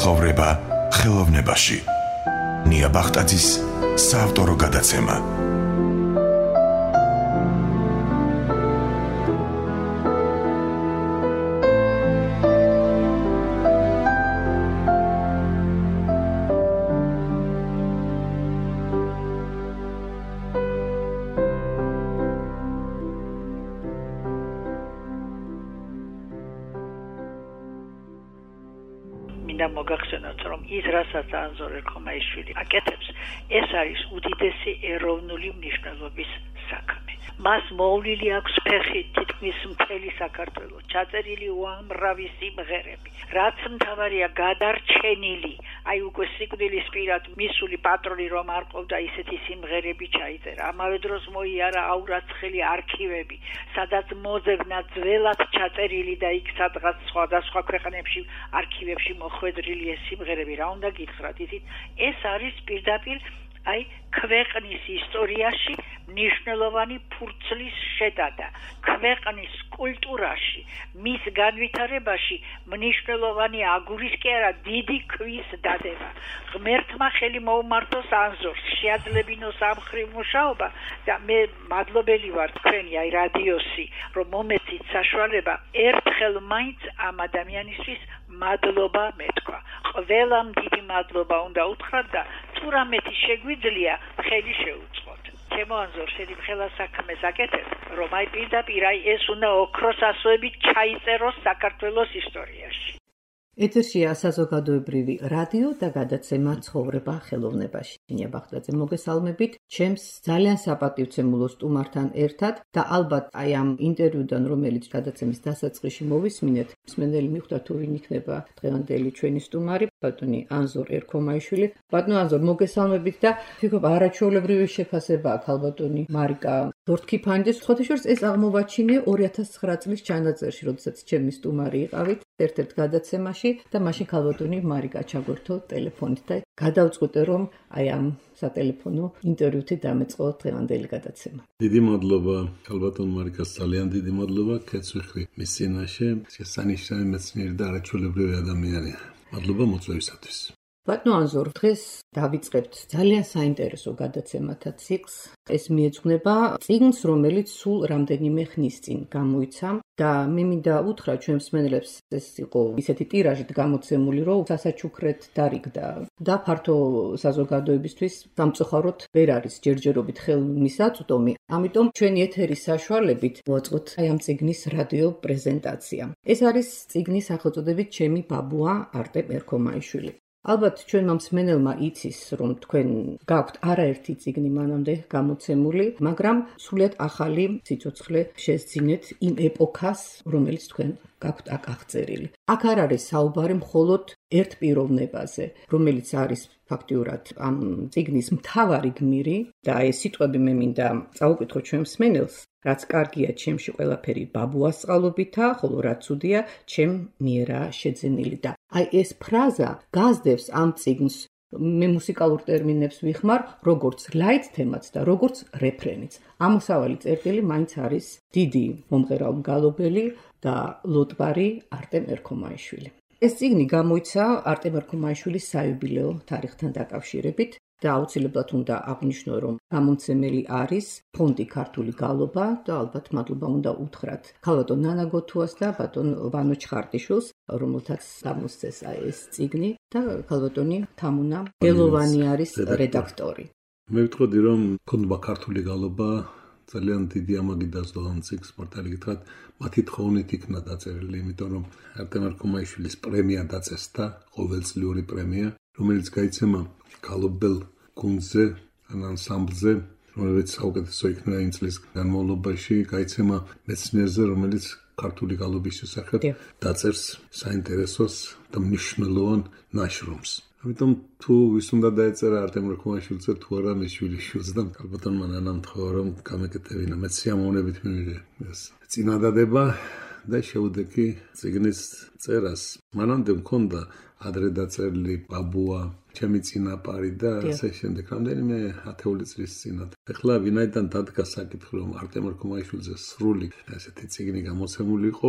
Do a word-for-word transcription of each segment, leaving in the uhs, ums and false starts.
ცხოვრება ხელოვნებაში. ნია ბახტაძის საავტორო გადაცემა. მოგახსენოთ, რომ ის რასაც ანზორ ერქომაიშვილი აკეთებს, ეს არის უდიდესი ეროვნული მნიშვნელობის საქმე. მას მოვლილი აქვს ფეხი თითქმის მთელი საქართველო, ჩაწერილი უამრავი სიმღერები, რაც მთავარია გადარჩენილი, აი უკვე სიკვდილის პირად მისული პატრონი რომ არ ყოფდა ისეთი სიმღერები ჩაიწერა. ამავე დროს მოიარა აურაცხელი არქივები, სადაც მოძებნა ძველად ჩაწერილი და იქ სადღაც სხვადასხვა ქვეყნებში არქივებში მოხვედრილი ეს სიმღერები. რა უნდა გითხრათ, იცით, ეს არის პირდაპირ აი ქვეყნის ისტორიაში მნიშვნელოვანი ფურცლის შედადა, ქვეყნის კულტურაში, მის განვითარებაში მნიშვნელოვანი აგურის კი არა, დიდი ქვის დადება. ღმერთმა ხელი მოუმართოს ანზორს, შეაძლებინოს ამ ხრივ მუშაობა და მე მადლობელი ვარ თქვენი აი რადიოსი, რომ მომეცით საშუალება ერთხელ მაინც ამ ადამიანისთვის მადლობა მეთქვა. ყველამ დიდი მადლობა უნდა უთხრათ და თუ რამეთი შეგვიძლია ხელი შეუწყოთ. ჩემო ანზორ, შენი ხელა საქმეს აკეთებ, რომ აი პირდაპირ აი ეს უნდა ოქროს ასოებით ჩაიწეროს საქართველოს ისტორიაში. ეთერშია საზოგადოებრივი რადიო და გადაცემა ცხოვრება ხელოვნებაში. ნია ბახტაძე მოგესალმებით ჩემს ძალიან საპატივცემულო სტუმართან ერთად და ალბათ აი ამ ინტერვიუდან, რომელიც გადაცემის დასაწყისში მოვისმინეთ, მსმენელი მიხვდა თუ ვინ იქნება დღევანდელი ჩვენი სტუმარი, ბატონი ანზორ ერქომაიშვილი. ბატონო ანზორ, მოგესალმებით და ვფიქრობ არაჩვეულებრივი შეფასება აქვს ალბათონი მარიკა დორთქიფანიძეს. ხოთეშორს ეს აღმოვაჩინე ორი ათას ცხრა წლის ჩანაწერში, როდესაც ჩემი სტუმარი იყავით ერთ-ერთ გადაცემაში და მაშინ ქალბატონი მარიკა ჩაგვერთო ტელეფონით და გადავწყვიტე რომ აი ამ სატელეფონო ინტერვიუთი დამეწყო დღევანდელი გადაცემა. დიდი მადლობა ქალბატონ მარიკას, ძალიან დიდი მადლობა კეცვიხრი მის წინაშე, შესანიშნავი მეცნიერი და არაჩვეულებრივი ადამიანია. მადლობა მოწვევისათვის. ბატონო ანზორ, დღეს დავიწყებთ ძალიან საინტერესო გადაცემათა ციკლს. ეს მიეძღვნება წიგნს, რომელიც სულ რამდენიმე ხნის წინ გამოიცა და მე მინდა უთხრა ჩვენ მსმენელებს, ეს იყო ისეთი ტირაჟით გამოცემული, რომ სასაჩუქრად დარიგდა და ფართო საზოგადოებისთვის სამწუხაროდ ვერ არის ჯერჯერობით ხელმისაწვდომი. ამიტომ ჩვენი ეთერის საშუალებით მოაწყოთ აი ამ წიგნის რადიო პრეზენტაცია. ეს არის წიგნის სახელწოდებით ჩემი ბაბუა არტემ ერქომაიშვილი. ალბათ ჩვენმა მსმენელმა იცის, რომ თქვენ გაქვთ არაერთი წიგნი მანამდე გამოცემული, მაგრამ სრულიად ახალი სიცოცხლე შესძინეთ იმ ეპოქას, რომელიც თქვენ გაქვთ აქ აღწერილი. აქ არ არის საუბარი მხოლოდ ერთ პიროვნებაზე, რომელიც არის ფაქტიურად ამ წიგნის მთავარი გმირი და ეს სიტყვები მე მინდა წაუკითხო ჩვენ მსმენელს, რაც კარგია ჩემში ყველაფერი ბაბუას წყალობითა, ხოლო რაც ცუდია ჩემ მიერაა შეძენილი და აი ეს ფრაზა გასდევს ამ წიგნს, მე მუსიკალურ ტერმინებს ვიხმარ, როგორც ლაით თემაც და როგორც რეფრენიც. ამოსავალი წერტილი მაინც არის დიდი მომღერალ-მგალობელი და ლოტბარი არტემ ერქომაიშვილი. ეს წიგნი გამოიცა არტემ ერქომაიშვილის საიუბილეო თარიღთან დაკავშირებით და აუცილებლად უნდა აღვნიშნო, რომ გამომცემელი არის ფონდი ქართული გალობა და ალბათ მადლობა უნდა უთხრათ ქალბატონ ნანა გოთუას და ბატონ ვანო ჩხარტიშვილს, რომელთაც გამოსცეს ეს წიგნი და ქალბატონი თამუნა გელოვანი არის რედაქტორი. მე ვიტყოდი, რომ ფონდმა ქართული გალობა ძალიან დიდი ამაგი დასდო ამ წიგნს, მართალი გითხრათ, მათი თხოვნით იქნა დაწერილი, იმიტომ რომ არტემ ერქომაიშვილის პრემია დაწესდა, ყოველწლიური პრემია, რომელიც გაიცემა გალობელ გუნდზე, ან ანსამბლზე, რომელიც საუკეთესო იქნა იმ წლის განმავლობაში, გაიცემა მეცნიერზე, რომელიც ქართული გალობის შესახებ დაწერს საინტერესოს და მნიშვნელოვან ნაშრომს. ამიტომ თუ ვის უნდა დაეწერა არტემ ერქომაიშვილზე, თუ არა მის შვილიშვილს და ქალბატონმა ნანამ თქვა, რომ გამეკეთებინა, მე სიამოვნებით მივიღე ეს წინადადება და შევდეგი წიგნის წერას. მანამდე მქონდა ადრე დაწერილი ბაბუა, ჩემი წინაპარი და ასე შემდეგ, რამდენიმე ათეული წლის წინათ. ეხლა ვინაიდან დადგა საკითხი, რომ არტემ ერქომაიშვილზე სრული ესეთი წიგნი გამოცემული იყო,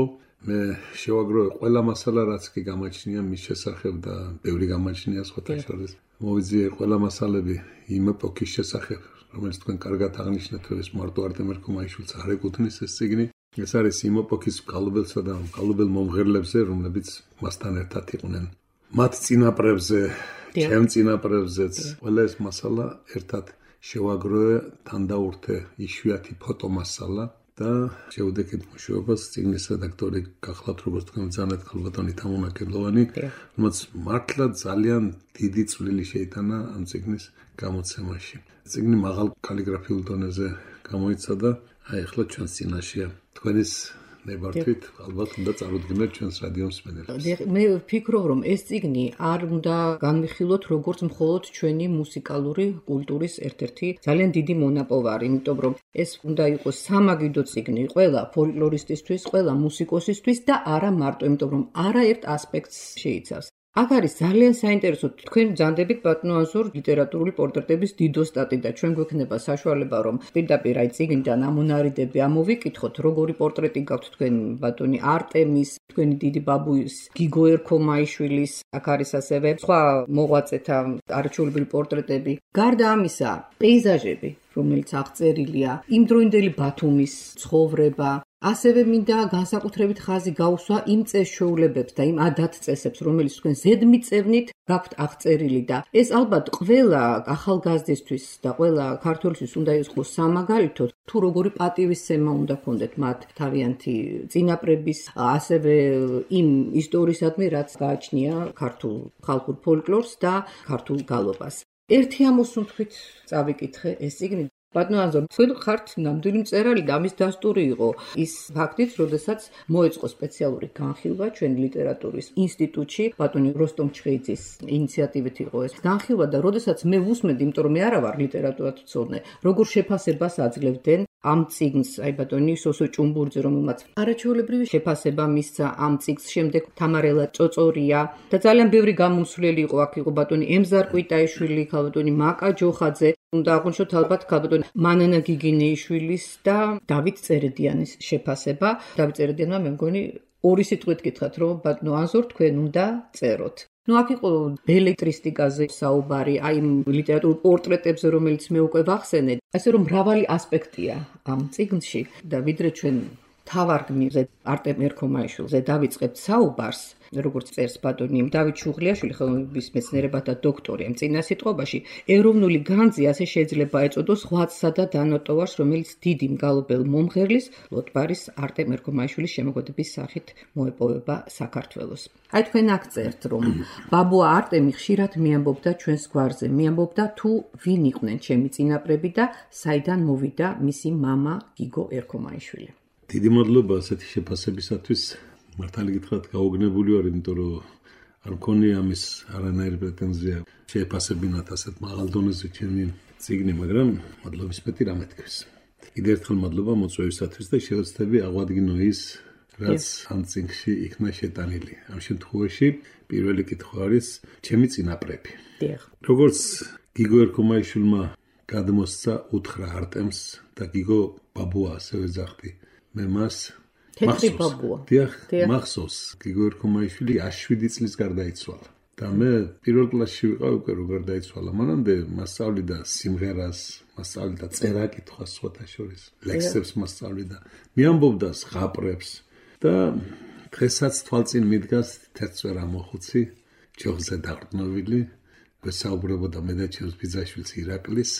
მე შევაგროვე ყველა მასალა, რაც კი გამაჩნია მის შესახებ და ბევრი გამაჩნია სხვათა შორის. მოვიძიე ყველა მასალები იმ ეპოქის შესახებ, რომელიც თქვენ კარგად აღნიშნეთ, ეს მარტო არტემ ერქომაიშვილს არ ეკუთვნის ეს წიგნი. ეს არის იმ ეპოქის მკალობელსა და მკალობელ მომღერლებზე, რომლებიც მასთან ერთად იყვნენ. მათ წინაპრებზე, ჩემ წინაპრებზეც, ყველა ეს მასალა ერთად შევაგროვე, თან დაურთე იშვიათი ფოტომასალა და შევდექით მუშაობას წიგნის რედაქტორი გახლავთ, როგორც თქვენ ბრძანეთ, ხალბატონი თამუნაკელოვანი, რომელიც მართლა ძალიან დიდი წვლილი შეიტანა ამ წიგნის გამოცემაში. წიგნი მაღალ კალიგრაფიულ დონეზე გამოიცა და აი ახლა ჩვენს წინაშეა. თქვენის ნებართვით ალბათ უნდა წარუდგინოთ ჩვენს რადიო მსმენელებს. მე ვფიქრობ, რომ ეს წიგნი არ უნდა განვიხილოთ როგორც მხოლოდ ჩვენი მუსიკალური კულტურის ერთ-ერთი ძალიან დიდი მონაპოვარი, იმიტომ რომ ეს უნდა იყოს სამაგიდო წიგნი ყველა ფოლკლორისტისთვის, ყველა მუსიკოსისთვის და არა მარტო, იმიტომ რომ არაერთ ასპექტს შეიცავს. აქ არის ძალიან საინტერესო, თქვენ ბრძანდებით ბატონო აზორ ლიტერატურული პორტრეტების დიდოსტატი და ჩვენ გვექნება საშუალება რომ პირდაპირ აი წიგნიდან ამონარიდები ამოვიკითხოთ, როგორი პორტრეტი გაქვთ თქვენ ბატონი არტემის, თქვენი დიდი ბაბუის გიგო ერქომაიშვილის, აქ არის ასევე სხვა მოღვაწეთა არაჩვეულებრივი პორტრეტები. გარდა ამისა, პეიზაჟები, რომელიც აღწერილია, იმდროინდელი ბათუმის ცხოვრება, ასევე მინდა განსაკუთრებით ხაზი გაუსვა იმ წესჩვეულებებს და იმ ადათ-წესებს, რომელიც თქვენ ზედმიწევნით გაქვთ აღწერილი და ეს ალბათ ყველა ახალგაზრდისთვის და ყველა ქართველისთვის უნდა იყოს სამაგალითო, თუ როგორი პატივისცემა უნდა ქონდეთ მათ თავიანთი წინაპრების, ასევე იმ ისტორიისადმი, რაც გააჩნია ქართულ ხალხურ ფოლკლორს და ქართულ გალობას. ერთი ამოსუნთქვით წავიკითხე ეს წიგნი. ბატონო აზორ, თქვენ ხართ ნამდვილი მწერალი და ამის დასტური იყო ის ფაქტიც, როდესაც მოეწყო სპეციალური განხილვა ჩვენ ლიტერატურის ინსტიტუტში, ბატონი როსტომ ჩხეიძის ინიციატივით იყო ეს განხილვა და როდესაც მე ვუსმენდი, იმიტომ რომ მე არა ვარ ლიტერატურათმცოდნე, როგორ შეფასებას აძლევდნენ ამ წიგნს, აი ბატონი სოსო ჭუმბურძე, რომელმაც არაჩვეულებრივი შეფასება მისცა ამ წიგნს, შემდეგ თამარელა ჭოწორია და ძალიან ბევრი გამომსვლელი იყო, აქ იყო ბატონი ემზარ კვიტაიშვილი, ქალბატონი მაკა ჯოხაძე, უნდა აღვნიშნოთ ალბათ ქალბატონი მანანა გიგინეიშვილის და დავით წერედიანის შეფასება. დავით წერედიანმა მე მგონი ორი სიტყვით გითხრათ, რომ ბატონო აზორ, თქვენ უნდა წეროთ. ნუ აქ იყო ბელეტრისტიკაზე საუბარი, აი იმ ლიტერატურულ პორტრეტებზე, რომელიც მე უკვე ვახსენე, ასე რომ მრავალი ასპექტია ამ წიგნში და ვიდრე ჩვენ თავარ გმირზე არტემ ერქომაიშვილზე დავიწყებთ საუბარს, როგორც წერს ბატონი დავით შუღლიაშვილი, ხელოვნების მეცნიერებათა დოქტორი, ამ წინა სიტყვაში, ეროვნული განძი ასე შეიძლება ეწოდოს ღვაწლსა და დანატოვარს, რომელიც დიდი მგალობელ მომღერლის ლოტბარის არტემ ერქომაიშვილის შემოქმედების სახით მოეპოვება საქართველოს. აი თქვენ აქ წერთ, რომ ბაბუა არტემი ხშირად მიამბობდა ჩვენს გვარზე, მიამბობდა თუ ვინ იყვნენ ჩემი წინაპრები და საიდან მოვიდა მისი მამა გიგო ერქომაიშვილი. დიდი მადლობა ასეთი შეფასებისათვის. მართალი გითხრათ, გაუგნებული ვარ, იმიტომ რომ არ მქონია ამის არანაირი პრეტენზია შეეფასებინათ ასეთ მაღალ დონეზე ჩემი წიგნი, მაგრამ მადლობის მეტი რამე თქვის. კიდევ ერთხელ მადლობა მოწვევისათვის და შევეცდები აღვადგინო ის, რაც ამ წიგნში იქნა შეტანილი. ამ შემთხვევაში პირველი კითხვა არის ჩემი წინაპრები. როგორც გიგო ერქომაიშვილმა გადმოსცა უთხრა არტემს და გიგო ბაბუა ასევე ძახდი, მე მას თეთრი ბაბუა. დიახ, მახსოვს, გიგო ერქომაიშვილი შვიდი წლის გარდაიცვალა. და მე პირველ კლასში ვიყავ უკვე რო გარდაიცვალა. მანამდე მასწავლიდა სიმღერას, მასწავლიდა წერა-კითხვას სხვათა შორის, ლექსებს მასწავლიდა, მიამბობდა ზღაპრებს და დღესაც თვალწინ მიდგას თეთრ წვერ ამოხუცი, ჯოხზე დაყრდნობილი, გვესაუბრებოდა მე და ჩემს ბიძაშვილს ირაკლის.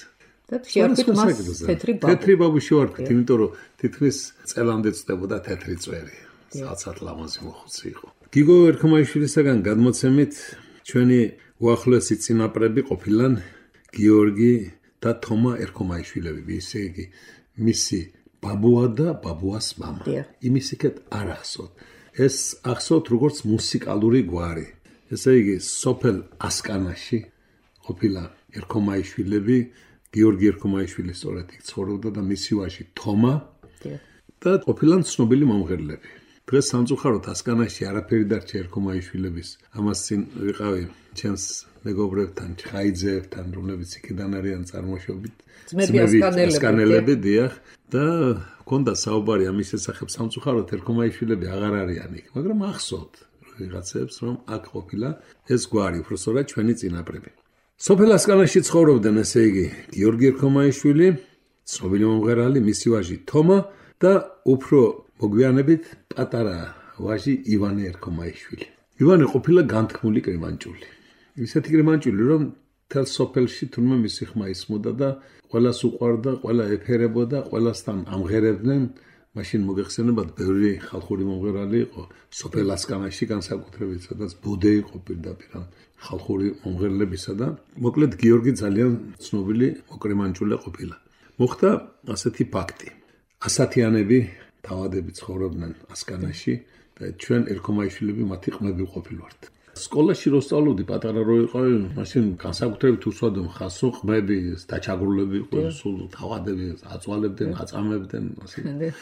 თეთრი ბაბუში ვარქვით, იმიტომ რომ თითქმის წელამდე წდებოდა თეთრი წვერი. საცად ლამაზი მოხუცი იყო. გიგო ერქომაიშვილისაგან გადმოცემით ჩვენი უახლოესი წინაპრები ყოფილან გიორგი და თომა ერქომაიშვილები, ისე იგი მისი ბაბუა და ბაბუას მამა. იმის იქეთ არ ახსოვთ. ეს ახსოვთ როგორც მუსიკალური გვარი. ესე იგი სოფელ ასკანაში ყოფილა ერქომაიშვილები, გიორგი ერქომაიშვილი სწორედ იქ ცხოვრობდა და მისი ვაჟი თომა და ყოფილან ცნობილი მომღერლები. დღეს სამწუხაროდ ასკანაში არაფერი დარჩა ერქომაიშვილების. ამას წინ ვიყავი ჩემს მეგობრებთან, ჩხაიძეებთან, რომლებიც იქიდან არიან წარმოშობით, ძმები ასკანელები, დიახ, და ჰქონდა საუბარი ამის შესახებ, სამწუხაროდ ერქომაიშვილები აღარ არიან იქ, მაგრამ ახსოვთ ვიღაცებს, რომ აქ ყოფილა ეს გვარი, უბრალოდ ჩვენი წინაპრები. სოფელ ასკანაში ცხოვრობდნენ, ესე იგი, გიორგი ერქომაიშვილი, ცნობილი მომღერალი, მისი ვაჟი თომა და უფრო მოგვიანებით პატარა ვაჟი ივანე ერქომაიშვილი. ივანე ყოფილა განთქმული კრიმანჭული. ისეთი კრიმანჭული, რომ თელ სოფელში თურმე მისი ხმა ისმოდა და ყველას უყვარდა, ყველა ეფერებოდა, ყველასთან ამღერებდნენ. მაშინ მოგეხსენებათ, ბევრი ხალხური მომღერალი იყო სოფელ ასკანაში, განსაკუთრებით, სადაც ბოდე იყო პირდაპირ ხალხური მომღერლებისა და მოკლედ გიორგი ძალიან ცნობილი მოკრიმანჭული ყოფილა. მოხდა ასეთი ფაქტი. ასათიანები თავადები ცხოვრობდნენ ასკანაში და ჩვენ ერქომაიშვილები მათი ყმები ყოფილვართ. სკოლაში რო სწავლობდი, პატარა რო იყო, მაშინ განსაკუთრებით უსვადო ხასო ყმები, დაჩაგრულები იყო, სულ თავადები აწვალებდნენ, აწამებდნენ, ასე.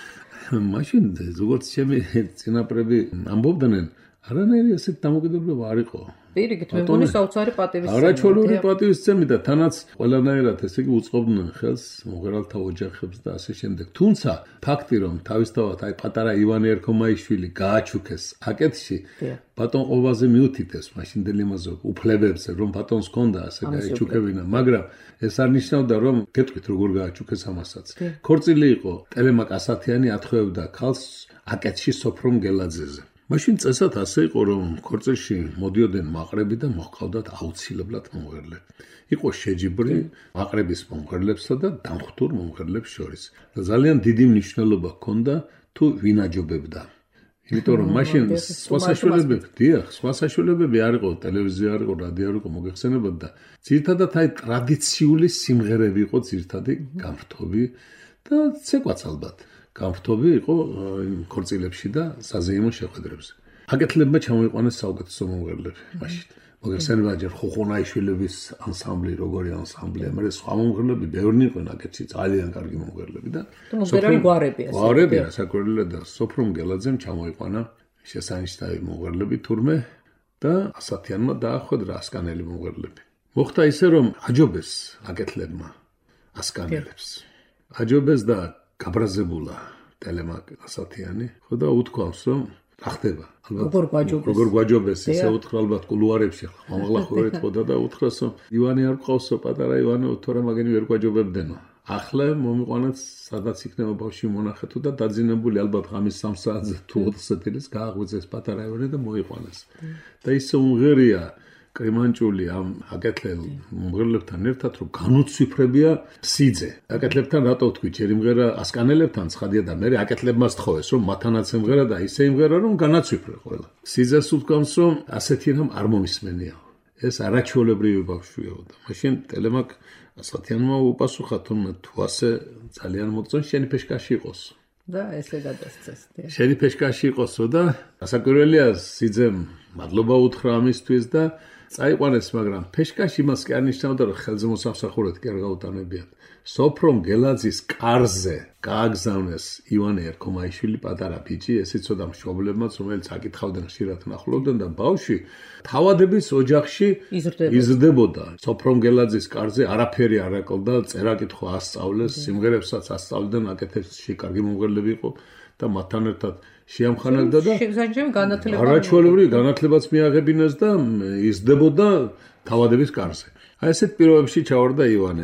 მაშინ როგორც ჩემი წინაპრები ამბობდნენ, არანაირი ასეთ დამოკიდებულება არ იყო. პირიქით, მე მგონი საოცარი პატივისცემა. არაჩვეულებრივი პატივისცემი და თანაც ყველანაირად ესე იგი უწყობდნენ ხელს მომღერალთა ოჯახებს და ასე შემდეგ. თუმცა ფაქტი, რომ თავისთავად აი პატარა ივანე ერქომაიშვილი გააჩუქეს აკეთში, ბატონყობაზე მიუთითეს მაშინდელი იმაზე უფლებებზე, რომ ბატონს ჰქონდა ასე გაეჩუქებინა, მაგრამ ეს არ ნიშნავდა, რომ გეტყვით როგორ გააჩუქეს ამასაც. ქორწილი იყო ტელემაკ ასათიანი, ათხოვებდა ქალს აკეთში სოფრომ გელაძეზე. მაშინ წესად ასე იყო, რომ ქორწილში მოდიოდნენ მაყრები და მოჰყავდათ აუცილებლად მომღერლები. იყო შეჯიბრი მაყრების მომღერლებსა და დამხტურ მომღერლებს შორის. და ძალიან დიდი მნიშვნელობა ჰქონდა თუ ვინ აჯობებდა. იმიტომ რომ მაშინ სხვა საშუალებები, დიახ, სხვა საშუალებები არ იყო, ტელევიზია არ იყო, რადიო არ იყო, მოგეხსენებათ და ძირითადად აი ტრადიციული სიმღერები იყო ძირითადი გამრთობი და ცეკვაც ალბათ. გამრთობი იყო ქორწილებში და საზეიმო შეხვედრებზე. აკეთლებმა ჩამოიყვანეს საუკეთესო მომღერლები მაშინ. მოგეხსენებათ ჯერ ხოხონაიშვილების ანსამბლი, როგორი ანსამბლი, მე სხვა მომღერლები ბევრი იყვნენ აკეთში, ძალიან კარგი მომღერლები და მომღერალი გვარები ასე. გვარები ასაკურელი და სოფრომ გელაძემ ჩამოიყვანა შესანიშნავი მომღერლები თურმე და ასათიანმა დაახვედრა ასკანელი მომღერლები. მოხდა ისე რომ აჯობეს აკეთლებმა ასკანელებს. აჯობეს და გაბრაზებულა ტელემაკ ასათიანი, ხო და უთქვამს, რომ რა ხდება? როგორ გვაჯობეს? როგორ გვაჯობეს? ისე უთხრა ალბათ კულუარებში, ხმამაღლა ხო ეთქოდა და უთხრას, რომ ივანე არ ყავსო, პატარა ივანე, თორემ მაგენი ვერ გვაჯობებდენო. ახლა მომიყვანეთ, სადაც იქნება ბავშვი მონახეთო და დაძინებული ალბათ ღამის სამ საათზე თუ ოცდაათს გააღვიძეს პატარა ივანე და მოიყვანეს. და ისე უმღერია კრიმანჭული ამ აკეთლელ მომღერლებთან ერთად, რომ განუცვიფრებია სიძე. აკეთლებთან რატო ვთქვი, ჯერ იმღერა ასკანელებთან ცხადია და მე აკეთლებმა სთხოვეს, რომ მათანაც იმღერა და ისე იმღერა, რომ განაცვიფრე ყველა. სიძეს უთქვამს, რომ ასეთი რამ არ მომისმენია. ეს არაჩვეულებრივი ბავშვია და მაშინ ტელემაკ ასათიანმა უპასუხა, თუმცა თუ ასე ძალიან მოგწონს, შენი ფეშკაში იყოს. და ესე გადასცეს. შენი ფეშკაში იყოსო და ასაკურველია სიძემ მადლობა უთხრა ამისთვის და წაიყვანეს, მაგრამ ფეშკაში მას კი არ ნიშნავდა, რომ ხელზე მოსამსახურედ კი არ გაუტანებიათ. სოფრომ გელაძის კარზე გააგზავნეს ივანე ერქომაიშვილი პატარა ბიჭი, ეს იცოდა მშობლებმაც, რომელიც აკითხავდნენ ხშირად ნახულობდნენ და ბავშვი თავადების ოჯახში იზრდებოდა. სოფრომ გელაძის კარზე არაფერი არ აკლდა, წერა-კითხვა ასწავლეს, სიმღერებსაც ასწავლდნენ, აკეთებში კარგი მომღერლები იყო და მათთან ერთად შეამხანაგდა და არაჩვეულებრივი განათლებაც მიაღებინეს და იზრდებოდა თავადების კარზე. აი ესეთ პირობებში ჩავარდა ივანე.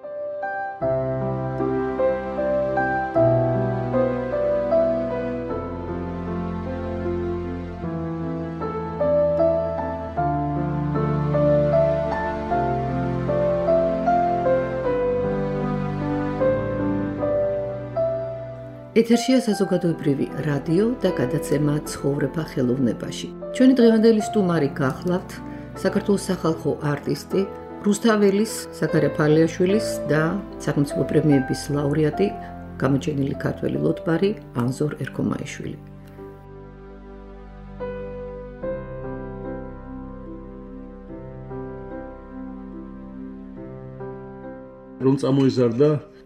ეთერშია საზოგადოებრივი რადიო და გადაცემა ცხოვრება ხელოვნებაში. ჩვენი დღევანდელი სტუმარი გახლავთ საქართველოს სახალხო არტისტი, რუსთაველის, ზაქარია ფალიაშვილის და სახელმწიფო პრემიების ლაურეატი, გამოჩენილი ქართველი ლოტბარი ანზორ ერქომაიშვილი. რომ წამოიზარდა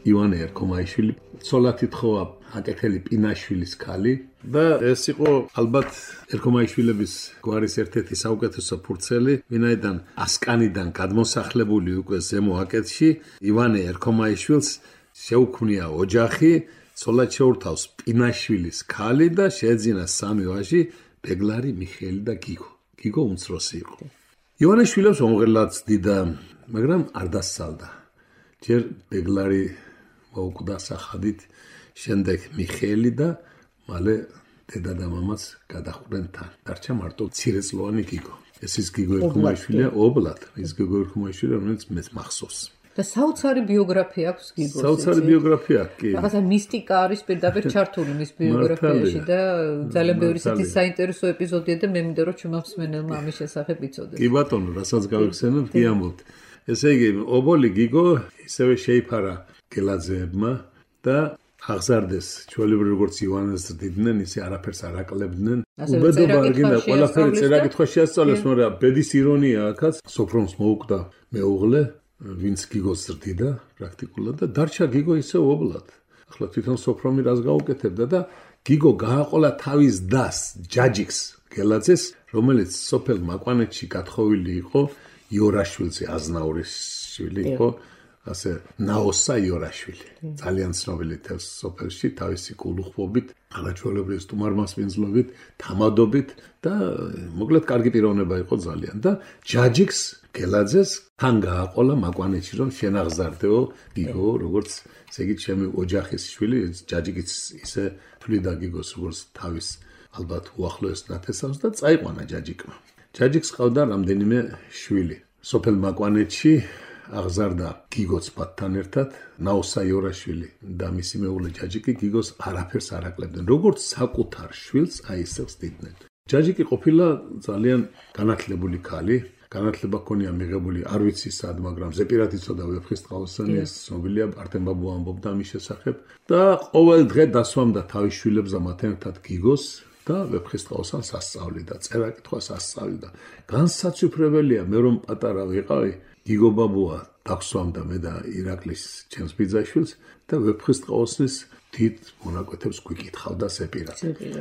ივანე ერქომაიშვილი, ცოლათი თხოვა აკეთელი პინაშვილის ქალი და ეს იყო ალბათ ერქომაიშვილების გვარის ერთ-ერთი საუკეთესო ფურცელი, ვინაიდან ასკანიდან გადმოსახლებული უკვე ზემო აკეთში ივანე ერქომაიშვილს შეუქმნია ოჯახი, ცოლად შეურთავს პინაშვილის ქალი და შეეძინა სამი ვაჟი, ბეგლარი, მიხეილი და გიგო. გიგო უმცროსი იყო. ივანიშვილებს უმღერლად დიდა, მაგრამ არ დასწალდა. ჯერ ბეგლარი მოუკვდა სახადით, შემდეგ მიხეილი და მალე დედა და მამაც გადახვდნენ თან. დარჩა მარტო მცირეწლოვანი გიგო. ეს ის გიგო ერქომაიშვილია, ობლად, ის გიგო ერქომაიშვილი, რომელიც მეც მახსოვს. და საოცარი ბიოგრაფია აქვს გიგოს. საოცარი ბიოგრაფია, კი. რაღაცა მისტიკა არის პირდაპირ ჩართული მის ბიოგრაფიაში და ძალიან ბევრი ისეთი საინტერესო ეპიზოდია და მე მინდა რომ ჩვენმა მსმენელმა ამის შესახებ იცოდეს. კი ბატონო, რასაც გავიხსენებ, კი ამბობთ. ესე იგი, ობოლი გიგო ისევე შეიფარა გელაძეებმა და აღზარდეს ჩვეულებრივ როგორც ივანეს ზრდიდნენ, ისე არაფერს არ აკლებდნენ. უბედობა არ გინდა, ყველაფერი წერა-კითხვა შეასწავლეს, მაგრამ ბედის ირონია აქაც, სოფრონს მოუკვდა მეუღლე, ვინც გიგოს ზრდიდა პრაქტიკულად და დარჩა გიგო ისე ობლად. ახლა თვითონ სოფრომი რას გაუკეთებდა და გიგო გააყოლა თავის დას, ჯაჯიკს გელაძეს, რომელიც სოფელ მაკვანეთში გათხოვილი იყო, იორაშვილზე აზნაურის შვილი იყო. ასე ნაოსა იორაშვილი ძალიან ცნობილი თავს სოფელში თავისი კულუხობით, არაჩვეულებრივი სტუმარმასპინძლობით, თამადობით და მოკლედ კარგი პიროვნება იყო ძალიან და ჯაჯიკს გელაძეს თან გააყოლა მაკვანეთში რომ შენ აღზარდეო გიგო როგორც ესე იგი ჩემი ოჯახის შვილი ჯაჯიკიც ისე თვლიდა გიგოს როგორც თავის ალბათ უახლოეს ნათესავს და წაიყვანა ჯაჯიკმა. ჯაჯიკს ყავდა რამდენიმე შვილი. სოფელ მაკვანეთში აღზარდა გიგოც პატთან ერთად, ნაოსა იორაშვილი და მისი მეუღლე ჯაჯიკი გიგოს არაფერს არ აკლებდნენ. როგორც საკუთარ შვილს აისევს დიდნენ. ჯაჯიკი ყოფილა ძალიან განათლებული ქალი, განათლება ჰქონია მიღებული, არ ვიცი სად, მაგრამ ზეპირად იცოდა ვეფხისტყაოსანი, ეს ცნობილია, არტემ ბაბუ ამბობდა ამის შესახებ და ყოველ დღე დასვამდა თავის შვილებს და მათ ერთად გიგოს და ვეფხისტყაოსანს ასწავლიდა, წერა-კითხვას ასწავლიდა. განსაცვიფრებელია, მე რომ პატარა ვიყავი, გიგო ბაბუა დაგვსვამდა მე და ირაკლის ჩემს ბიძაშვილს და ვეფხისტყაოსნის დიდ მონაკვეთებს გვიკითხავდა ზეპირად.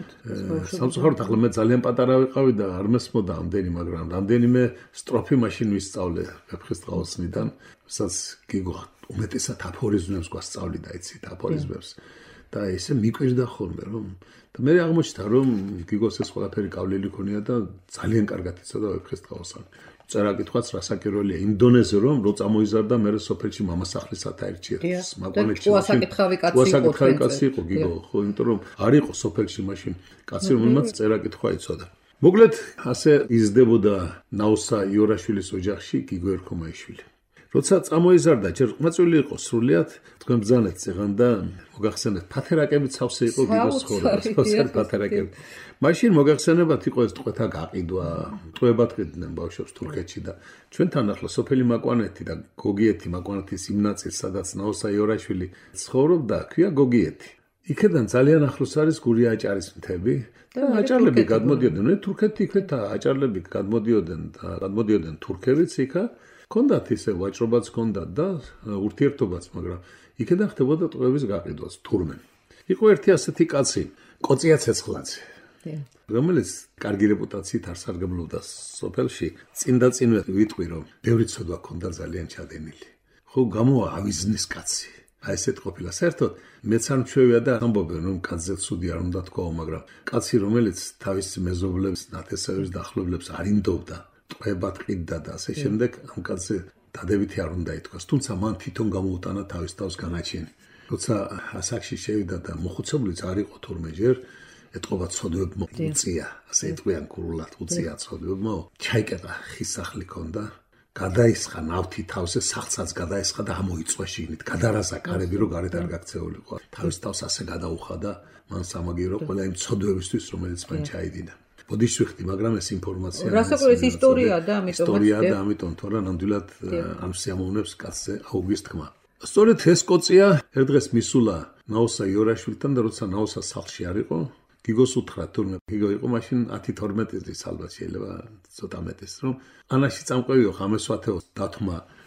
სამწუხაროდ ახლა მე ძალიან პატარა ვიყავი და არ მესმოდა ამდენი, მაგრამ რამდენიმე სტროფი მაშინ ვისწავლე ვეფხისტყაოსნიდან, სადაც გიგო უმეტესად აფორიზმებს გვასწავლიდა, იცით, აფორიზმებს. და ესე მიკვირდა ხოლმე რომ და მე აღმოჩნდა რომ გიგოს ეს ყველაფერი გავლილი ქონია და ძალიან კარგად იცოდა ვეფხისტყაოსანი. წერა-კითხვაც რასაკირველია იმდონეზე რომ რო წამოიზარდა მე სოფელში მამასახლისად აირჩიეს მაკვანეთში. უასაკითხავი კაცი იყო. უასაკითხავი კაცი იყო გიგო, ხო, იმიტომ რომ არ იყო სოფელში მაშინ კაცი რომელმაც წერა-კითხვა იცოდა. მოკლედ ასე იზრდებოდა ნაოსა იორაშვილის ოჯახში გიგო ერქომაიშვილი. როცა წამოიზარდა, ჯერ ყმაწვილი იყო სრულიად, თქვენ ბრძანეთ წეღან და მოგახსენეთ, ფათერაკებით სავსე იყო გიგოს ცხოვრება, სავსე ფათერაკები. მაშინ მოგახსენებათ იყო ეს ტყვეთა გაყიდვა, ტყვეებად ყიდნენ ბავშვებს თურქეთში და ჩვენთან ახლა სოფელი მაკვანეთი და გოგიეთი მაკვანეთის იმ ნაწილს, სადაც ნაოსა იორაშვილი ცხოვრობდა, ქვია გოგიეთი. იქედან ძალიან ახლოს არის გურია აჭარის მთები და აჭარლები გადმოდიოდნენ, თურქეთი იქეთა აჭარლები გადმოდიოდნენ და გადმოდიოდნენ თურქებიც იქა. კონდათ ისე ვაჭრობაც კონდათ და ურთიერთობაც, მაგრამ იქედან ხდებოდა ტყვეების გაყიდვაც თურმენ. იყო ერთი ასეთი კაცი, კოწია ცეცხლაძე, რომელიც კარგი რეპუტაციით არ სარგებლობდა სოფელში, წინ და წინვე ვიტყვი რომ ბევრი ცოდვა ჰქონდა ძალიან ჩადენილი. ხო, გამოა ავიზნის კაცი. აი ესეთ ყოფილა. საერთოდ მეც არ მჩვევია და ამბობენ რომ კაცზე ცუდი არ უნდა თქვაო, მაგრამ კაცი რომელიც თავის მეზობლებს, ნათესავებს და ახლობლებს არ ინდობდა, ტყვეებად ყიდდა და ასე შემდეგ, ამ კაცზე დადებითი არ უნდა ითქვას. თუმცა მან თვითონ გამოუტანა თავის თავს განაჩენი. როცა ასაკში შევიდა და მოხუცებულიც არ იყო თურმე ჯერ, ეთყობა ცოდვებმა უწია, ასე ეთყვიან ქურულად უწია ცოდვებმა, ჩაიკეტა ხის სახლი ქონდა, გადაისხა ნავთი თავზე, სახლსაც გადაისხა და ამოიწვა შიგნით, გადარაზა კარები რომ გარეთ არ გაქცეულიყო. თავის თავს ასე გადაუხადა, მან სამაგირო ყველა იმ ცოდვებისთვის, რომელიც მან ჩაიდინა. ბოდიში ვიხდი, მაგრამ ეს ინფორმაცია რასაკვირველია ისტორია და ამიტომ ისტორია და ამიტომ თორე ნამდვილად ამ სიამოვნებს კაცზე აუგის თქმა. სწორედ ეს კოწია ერთ დღეს მისულა ნაოსა იორაშვილთან და როცა ნაოსა სახლში არ იყო, გიგოს უთხრა თურმე გიგო იყო მაშინ ათი თორმეტი წლის ალბათ შეიძლება ცოტა მეტის რომ ანაში წამყვევიო ხამესვათეო დათმა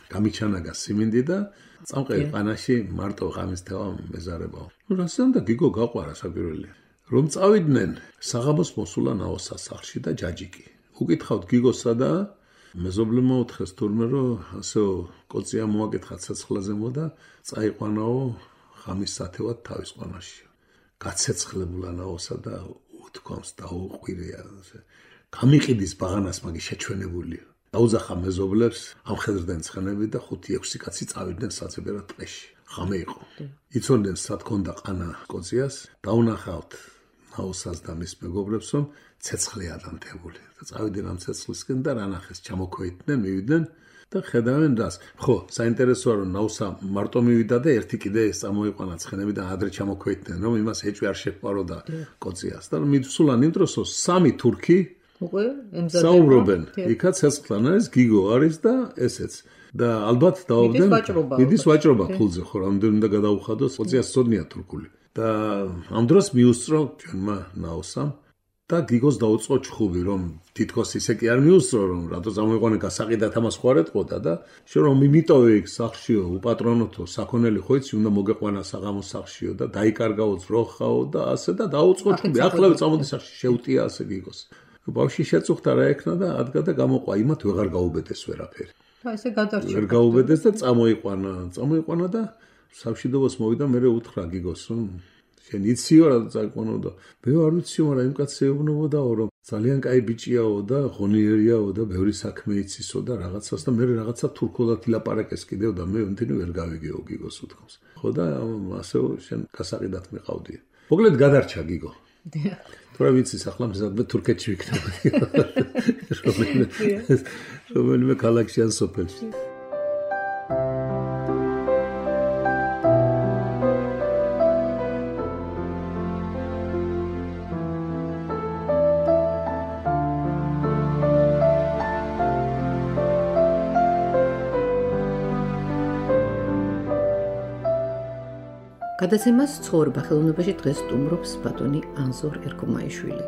გამიჩანაგა სიმინდი და წამყერი ყანაში მარტო ღამის თევა მეზარებაო. ნუ რასთან და გიგო გაყვარა საკვირველი. რომ წავიდნენ საღამოს მოსულა ნაოსას სახლში და ჯაჯიკი. უკითხავთ გიგოსა და მეზობლე მოუთხეს თურმე რომ ასეო კოცია მოაკითხა ცეცხლაზე მოდა წაიყვანაო ღამის სათევად თავის ყანაში. გაცეცხლებულა ნაოსა და უთქვამს დაუყვირია. გამიყიდის ბაღანას მაგი შეჩვენებულია. დაუძახა მეზობლებს ამხედრდნენ ცხენები და ხუთი ექვსი კაცი წავიდნენ საცებერად ტყეში. ღამე იყო. იცოდნენ სად ქონდა ყანა კოციას, დაუნახავთ ნაოსას და მის მეგობრებს რომ ცეცხლია დამტებული. და წავიდნენ ამ ცეცხლისკენ და რანახეს ჩამოქვეითდნენ, მივიდნენ და ხედავენ რას. ხო, საინტერესოა რომ ნაოსა მარტო მივიდა და ერთი კიდე ეს წამოიყვანა ცხენები და ადრე ჩამოქვეითდნენ რომ იმას ეჭვი არ შეყვარო და კოციას. და მისულან იმ დროს სამი თურქი უკვე ემზადება. საუბრობენ. იქა ცეცხლთან არის გიგო არის და ესეც. და ალბათ დაობდნენ მიდის ვაჭრობა ფულზე ხო რამდენი უნდა გადაუხადოს კოციას სწოდნია თურქული. და ამ დროს მიუსწრო ჩვენმა ნაოსამ და გიგოს დაუწყო ჩხუბი რომ თითქოს ისე კი არ მიუსწრო რომ რატო წამოიყვანე გასაყიდად ამას ხო არ ეტყოდა და შენ რომ მიმიტოვე იქ სახლშიო უპატრონოთო საქონელი ხო იცი უნდა მოგეყვანა საღამოს სახლშიო და დაიკარგაო ძროხაო და ასე და დაუწყო ჩხუბი ახლავე წამოდი სახლში შეუტია ასე გიგოს. ბავშვი შეწუხდა რა ეკნა და ადგა და გამოყვა იმათ ვეღარ გაუბედეს ვერაფერი. და ესე გადარჩა. ვერ გაუბედეს და წამოიყვანა, წამოიყვანა და სამშვიდობოს მოვიდა მე უთხრა გიგოს რომ შენ იციო რა წაიყვანო და მე არ ვიციო მაგრამ იმ კაცს ეუბნებოდაო რომ ძალიან კაი ბიჭიაო და ღონიერიაო და ბევრი საქმე იცისო და რაღაცას და მე რაღაცა თურქულად ილაპარაკეს კიდევ და მე ამდენი ვერ გავიგეო გიგოს უთქვამს. ხო და ასე შენ გასაყიდად მიყავდია. მოკლედ გადარჩა გიგო. თორე ვიცი ახლა მზადმე თურქეთში ვიქნები. რომელიმე რომელიმე ქალაქში ან სოფელში. გადაცემას ცხოვრება ხელოვნებაში დღეს სტუმრობს ბატონი ანზორ ერქომაიშვილი.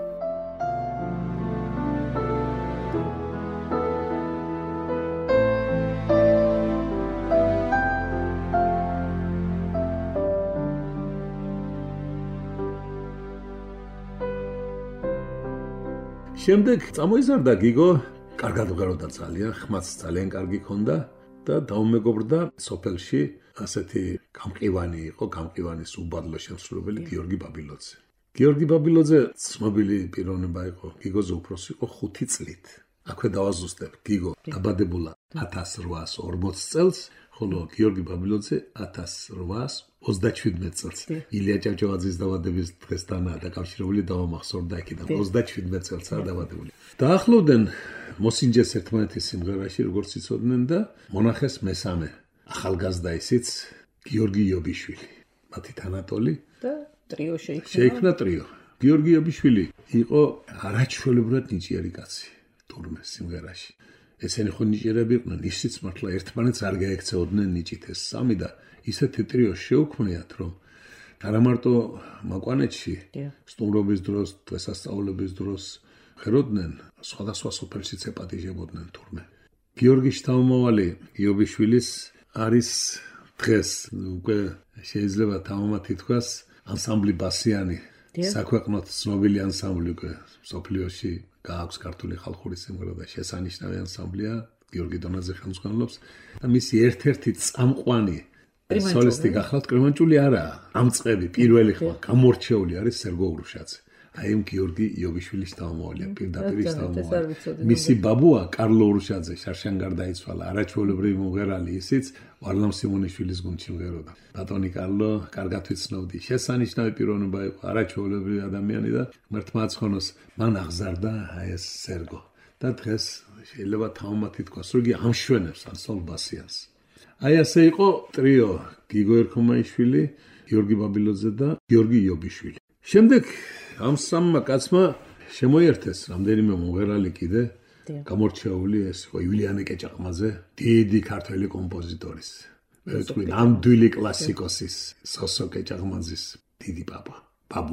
შემდეგ წამოიზარდა გიგო, კარგად ვღეროდა ძალიან, ხმაც ძალიან კარგი ქონდა და დაუმეგობრდა სოფელში ასეთი გამყივანი იყო, გამყივანის უბადლო შემსრულებელი გიორგი ბაბილოძე. გიორგი ბაბილოძე ცნობილი პიროვნება იყო, გიგოზე უფროსი იყო ხუთი წლით. აქვე დავაზუსტებ, გიგო დაბადებულა ათას რვაას ორმოც წელს, ხოლო გიორგი ბაბილოძე ათას რვაას ოცდაჩვიდმეტ წელს. ილია ჭავჭავაძის დაბადების დღესთანაა დაკავშირებული დავამახსოვრდა იქიდან ოცდაჩვიდმეტ წელსაა დაბადებული. დაახლოვდნენ მოსინჯეს ერთმანეთის სიმღერაში, როგორც იცოდნენ და მონახეს მესამე ახალგაზრდა ისიც გიორგი იობიშვილი. მათი თანატოლი და ტრიო შეიქმნა. შეიქმნა ტრიო. გიორგი იობიშვილი იყო არაჩვეულებრივად ნიჭიერი კაცი თურმე სიმღერაში. ესენი ხო ნიჭიერები იყვნენ, ისიც მართლა ერთმანეთს არ გაექცეოდნენ ნიჭით ეს სამი და ისეთი ტრიო შეუქმნიათ, რომ არა მარტო მაკვანეთში სტუმრობის დროს, დღესასწაულების დროს ხეროდნენ, სხვადასხვა სოფელშიც ეპატიჟებოდნენ თურმე. გიორგი შთამომავალი იობიშვილის არის დღეს უკვე შეიძლება თამამად ითქვას ანსამბლი ბასიანი. საქვეყნოდ ცნობილი ანსამბლი უკვე სოფლიოში გააქვს ქართული ხალხური სიმღერა და შესანიშნავი ანსამბლია, გიორგი დონაძე ხელმძღვანელობს და მისი ერთ-ერთი წამყვანი სოლისტი გახლავთ კრიმანჭული არაა, ამწყები პირველი ხმა გამორჩეული არის სერგო ურუშაძე. აი ამ გიორგი იობიშვილის შთამომავალია, პირდაპირ შთამომავალი. მისი ბაბუა კარლო ურუშაძე შარშან გარდაიცვალა, არაჩვეულებრივი მომღერალი ისიც ვარლამ სიმონიშვილის გუნდში მღეროდა. ბატონი კარლო კარგად ვიცნობდი, შესანიშნავი პიროვნება იყო, არაჩვეულებრივი ადამიანი და ღმერთმა აცხონოს მან აღზარდა აი ეს სერგო. და დღეს შეიძლება თამამად ითქვას, რომ იგი ამშვენებს ანსამბლ ბასიანს. აი ასე იყო ტრიო გიგო ერქომაიშვილი, გიორგი ბაბილოძე და გიორგი იობიშვილი. შემდეგ ამ სამმა კაცმა შემოერთეს რამდენიმე მომღერალი კიდე, გამორჩეული ეს იყო იულიანე კეჭაყმაძე, დიდი ქართველი კომპოზიტორის, ვეთქვი ნამდვილი კლასიკოსის, სოსო კეჭაყმაძის დიდი პაპა, ბაბუა,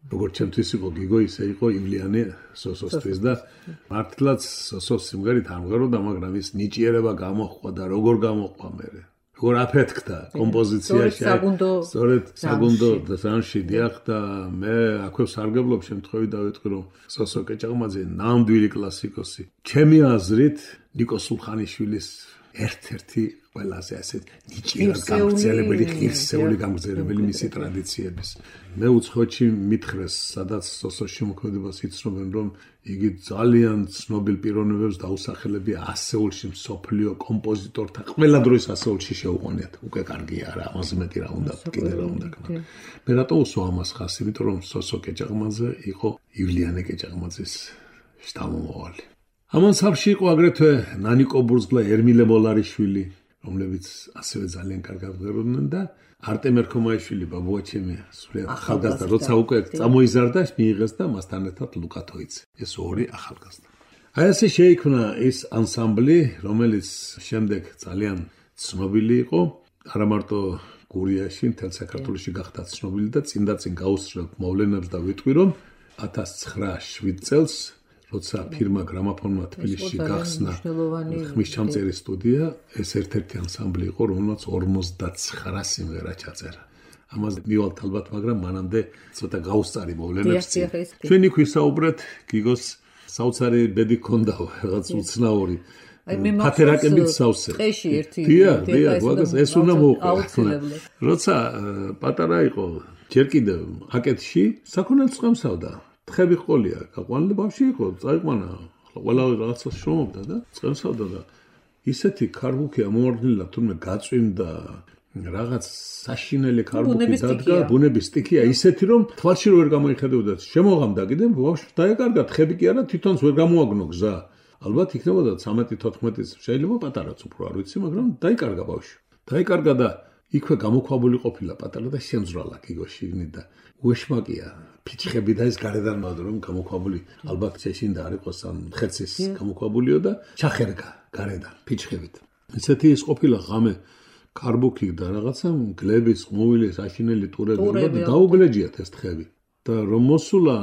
როგორც ჩემთვის იყო გიგო, ისე იყო ივლიანე სოსოსთვის და მართლაც სოსოს სიმღერით ამღეროდა, მაგრამ ის ნიჭიერება გამოხვა და როგორ გამოხვა მე. როგორ აფეთქდა კომპოზიციაში. სწორედ საგუნდო ზანში დიახ და მე აქვე სარგებლობ შემთხვევით დავიტყვი რომ სოსო კეჭაღმაძე ნამდვილი კლასიკოსი. ჩემი აზრით ნიკო სულხანიშვილის ერთ-ერთი ყველაზე ასეთ ნიჭიერად გამგზელებელი, ღირსეული გამგზელებელი მისი ტრადიციების. მე უცხოეთში მითხრეს, სადაც სოსოს შემოქმედებას იცნობენ, რომ იგი ძალიან ცნობილ პიროვნებებს დაუსახელებია ასეულში მსოფლიო კომპოზიტორთა ყველა დროის ასეულში შეუყვანიათ. უკვე კარგია რა, ამაზე მეტი რა უნდა, კიდე რა უნდა ქნა. მე რატო უსვა ამას ხას, იმიტომ რომ სოსო კეჭაღმაძე იყო ივლიანე კეჭაღმაძის შთამომავალი. ამან სამში იყო აგრეთვე ნანიკო ბურძგლა, ერმილე მოლარიშვილი, რომლებიც ასევე ძალიან კარგად მღეროდნენ და არტემ ერქომაიშვილი, ბაბუაჩემი, სულიად ახალგაზრდა, როცა უკვე წამოიზარდა, მიიღეს და მასთან ერთად ლუკა თოიცე. ეს ორი ახალგაზრდა. აი ასე შეიქმნა ის ანსამბლი, რომელიც შემდეგ ძალიან ცნობილი იყო, არა მარტო გურიაში, მთელ საქართველოში გახდა ცნობილი და წინ და წინ გაუსწრებთ მოვლენებს და ვიტყვი რომ ათას ცხრაასი წელს როცა ფირმა გრამაფონმა თბილისში გახსნა ხმისჩამწერი სტუდია, ეს ერთ-ერთი ანსამბლი იყო, რომელმაც ორმოცდაცხრა სიმღერა ჩაწერა. ამაზე მივალთ ალბათ, მაგრამ მანამდე ცოტა გაუსწარი მოვლენებს წინ. ჩვენ იქ ვისაუბრეთ გიგოს საოცარი ბედი ქონდა, რაღაც უცნაური. ფათერაკებით სავსე. ტყეში ერთი. დიახ, დიახ, ვაგას ეს უნდა მოუყვა. როცა პატარა იყო, ჯერ კიდევ აკეთში, საქონელს წამსავდა. თხები ყოლია, გაყვანილი ბავშვი იყო, წაიყვანა, ყველა რაღაცას შრომობდა და წამსავდა და ისეთი ქარბუქი ამოვარდნილა, თუმე გაწვიმდა რაღაც საშინელი ქარბუქი დადგა, ბუნების სტიქია ისეთი რომ თვალში ვერ გამოიხედებოდა. შემოღამდა კიდე ბავშვს დაეკარგა, თხები კი არა, თვითონს ვერ გამოაგნო გზა. ალბათ იქნებოდა ცამეტი თოთხმეტი წლის, შეიძლება პატარაც უფრო არ ვიცი, მაგრამ დაიკარგა ბავშვი. დაიკარგა და იქვე გამოქვაბული ყოფილა პატარა და შემძვრალა გიგო შიგნით და უეშმაკია. ფიჩხები და ეს გარედან მოდო რომ გამოქვაბული ალბათ შეშინდა არ იყოს ან ხეცის გამოქვაბულიო და ჩახერგა გარედან ფიჩხებით. ესეთი ის ყოფილა ღამე ქარბუქი და რაღაცა გლების, ყმუვილის, აშინელი ტურები და დაუგლეჯიათ ეს თხები. და რომ მოსულა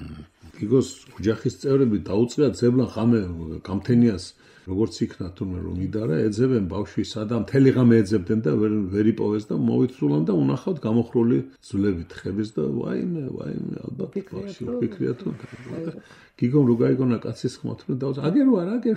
გიგოს ოჯახის წევრები დაუწყია ძებლა ღამე გამთენიას როგორც იქნა თურმე რომ იდარა, ეძებენ ბავშვისა და მთელი ღამე ეძებდნენ და ვერ ვერ იპოვეს და მოვიწრულან და უნახავთ გამოხრული ძვლები თხების და ვაიმე, ვაიმე, ალბათ ბავშვი ვფიქრია თუ გიგომ რო გაიგონა კაცის ხმა თურმე დაუწყ აგერ ვარ, აგერ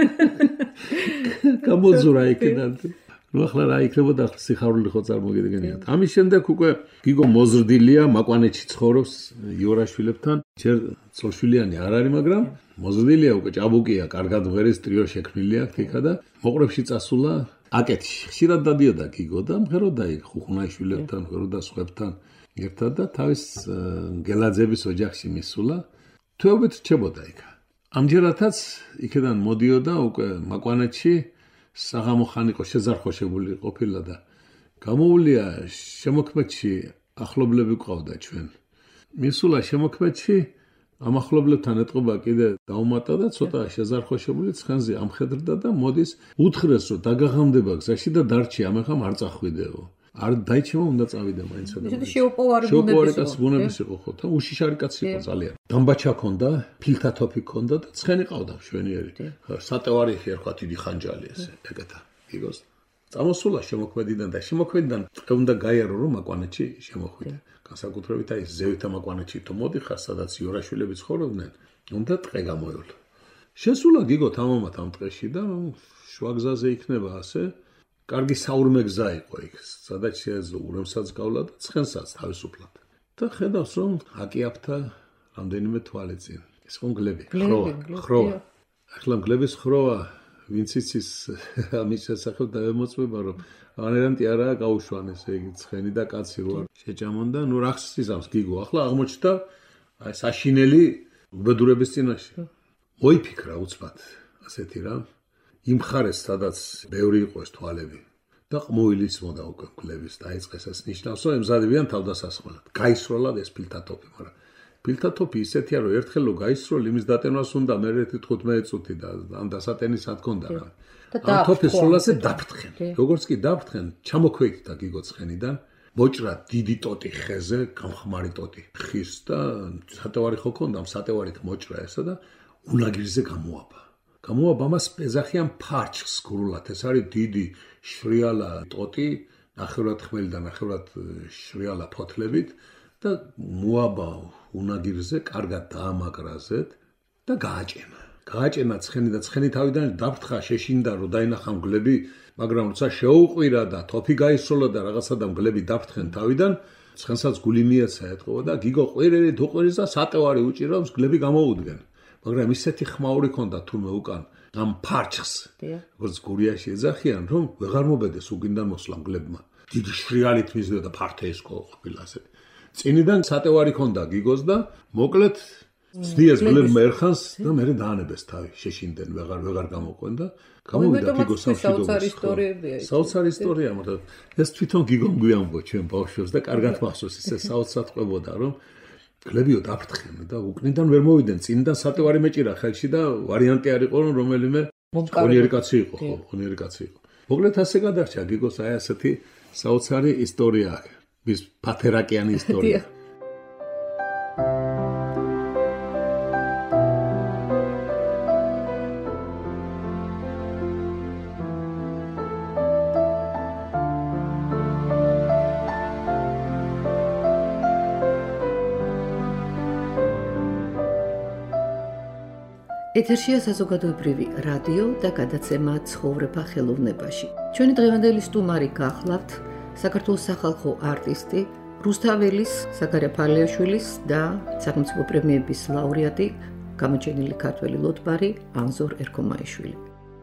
გამოძურა იქიდან. ნუ ახლა რა იქნებოდა სიხარული ხო წარმოგიდგენიათ. ამის შემდეგ უკვე გიგო მოზრდილია, მაკვანეთში ცხოვრობს იორაშვილებთან. ჯერ წოლშვილიანი არ არის, მაგრამ მოზრდილია უკვე ჭაბუკია, კარგად მღერის ტრიო შექმნილი აქვს იქა და მოყრებში წასულა აკეთში. ხშირად დადიოდა გიგო და მღეროდა იქ ხუხუნაიშვილებთან, მღეროდა სხვებთან ერთად და თავის გელაძების ოჯახში მისულა. თვეობით რჩებოდა იქ. ამჯერადაც იქიდან მოდიოდა უკვე მაკვანეთში საღამო ხანი იყო შეზარხოშებული ყოფილა და გამოუვლია შემოქმედში ახლობლები ყავდა ჩვენ. მისულა შემოქმედში ამ ახლობლებთან ეტყობა კიდე დაუმატა და ცოტა შეზარხოშებული ცხენზე ამხედრდა და მოდის უთხრეს რომ დაგაღამდება გზაში და დარჩი ამახამ არ წახვიდეო. არ დაიჩემო უნდა წავიდე მაინც და ისეთი შეუპოვარი ბუნების იყო ხო და უშიშარი კაცი იყო ძალიან. დამბაჩა ქონდა, ფილთა თოფი ქონდა და ცხენი ყავდა მშვენიერი. სატევარიხი ერქვა დიდი ხანჯალი ესე ეგეთა გიგოს. წამოსულა შემოქმედიდან და შემოქმედიდან უნდა გაიარო რომ მაკვანეთში შემოხვიდა. განსაკუთრებით აი ზევითა მაკვანეთში თუ მოდიხარ, სადაც იორაშვილები ცხოვრობდნენ, უნდა ტყე გამოევლო. შესულა გიგო თამამად ამ ტყეში და შვაგზაზე იქნება ასე კარგი საურმე გზა იყო იქ, სადაც შეეძლო ურემსაც გავლა და ცხენსაც თავისუფლად. და ხედავს რომ აკიაფთა რამდენიმე თვალი წინ. ეს ხო მგლები, ხროვა, ხროვა. ახლა მგლების ხროვა ვინც იცის ამის შესახებ დაემოწმება რომ ანერანტი არაა გაუშვანეს იგი ცხენი და კაცი რო შეჭამონ და ნუ რა ხსიზავს გიგო. ახლა აღმოჩნდა აი საშინელი უბედურების წინაშე. მოიფიქრა უცბად ასეთი რა. იმ ხარეს სადაც ბევრი იყო ეს თვალები და ყმუილის მოდა უკვე მგლების დაიწყეს ეს ნიშნავს რომ ემზადებიან თავდასასხმელად. გაისროლად ეს ფილთა თოფი, მაგრამ ფილთა თოფი ისეთია რომ ერთხელ რო გაისროლ იმის დატენვას უნდა მე თხუთმეტი წუთი და ამ დასატენისად ქონდა რა. ამ თოფის სროლაზე დაფრთხენ. როგორც კი დაფრთხენ, ჩამოქვეითდა გიგო ცხენიდან მოჭრა დიდი ტოტი ხეზე, გამხმარი ტოტი ხის და სატევარი ხო ქონდა, სატევარით მოჭრა ესა და უნაგირზე გამოაბა. გამოაბა მას პეზახიან ფარჩხს გრულად. ეს არის დიდი შრიალა ტოტი, ნახევრად ხმელი და ნახევრად შრიალა ფოთლებით და მოაბა უნაგირზე, კარგად დაამაგრაზეთ და გააჭემა. გააჭემა ცხენი და ცხენი თავიდან დაფრთხა, შეშინდა რომ დაინახა მგლები, მაგრამ როცა შეუყვირა და თოფი გაისროლა და რაღაცა და მგლები დაფრთხენ თავიდან, ცხენსაც გული მიეცა ეთყობა და გიგო ყვირელი დუყვირის და სატევარი უჭირა, მგლები გამოუდგენ. მაგრამ ისეთი ხმაური ქონდა თურმე უკან ამ ფარჩხს, როგორც გურიაში ეძახიან, რომ ვეღარ მობედეს უგინდან მოსლა მგლებმა. დიდი შრიალით მისდოდა ფართე ეს ყოფილა ასეთი. წინიდან სატევარი ქონდა გიგოს და მოკლედ ზდიეს გლებმა ერხანს და მერე დაანებეს თავი, შეშინდნენ, ვეღარ ვეღარ გამოყვენ და გამოვიდა გიგოს სამშვიდობოს. საოცარი ისტორია, მაგრამ ეს თვითონ გიგომ გვიამბო ჩვენ ბავშვებს და კარგად მახსოვს ისე საოცრად ყვებოდა, რომ გლებიო დაფრთხენ და უკნიდან ვერ მოვიდნენ, წინიდან სატევარი მეჭირა ხელში და ვარიანტი არ იყო რომ რომელიმე ხონიერი კაცი იყო, ხო, ხონიერი კაცი იყო. მოკლედ ასე გადარჩა გიგოს აი ასეთი საოცარი ისტორია, მის ფათერაკიანი ისტორია. ეთერშია საზოგადოებრივი რადიო და გადაცემა ცხოვრება ხელოვნებაში. ჩვენი დღევანდელი სტუმარი გახლავთ საქართველოს სახალხო არტისტი, რუსთაველის, საგარეო ფალიაშვილის და სახელმწიფო პრემიების ლაურეატი, გამოჩენილი ქართველი ლოტბარი ანზორ ერქომაიშვილი.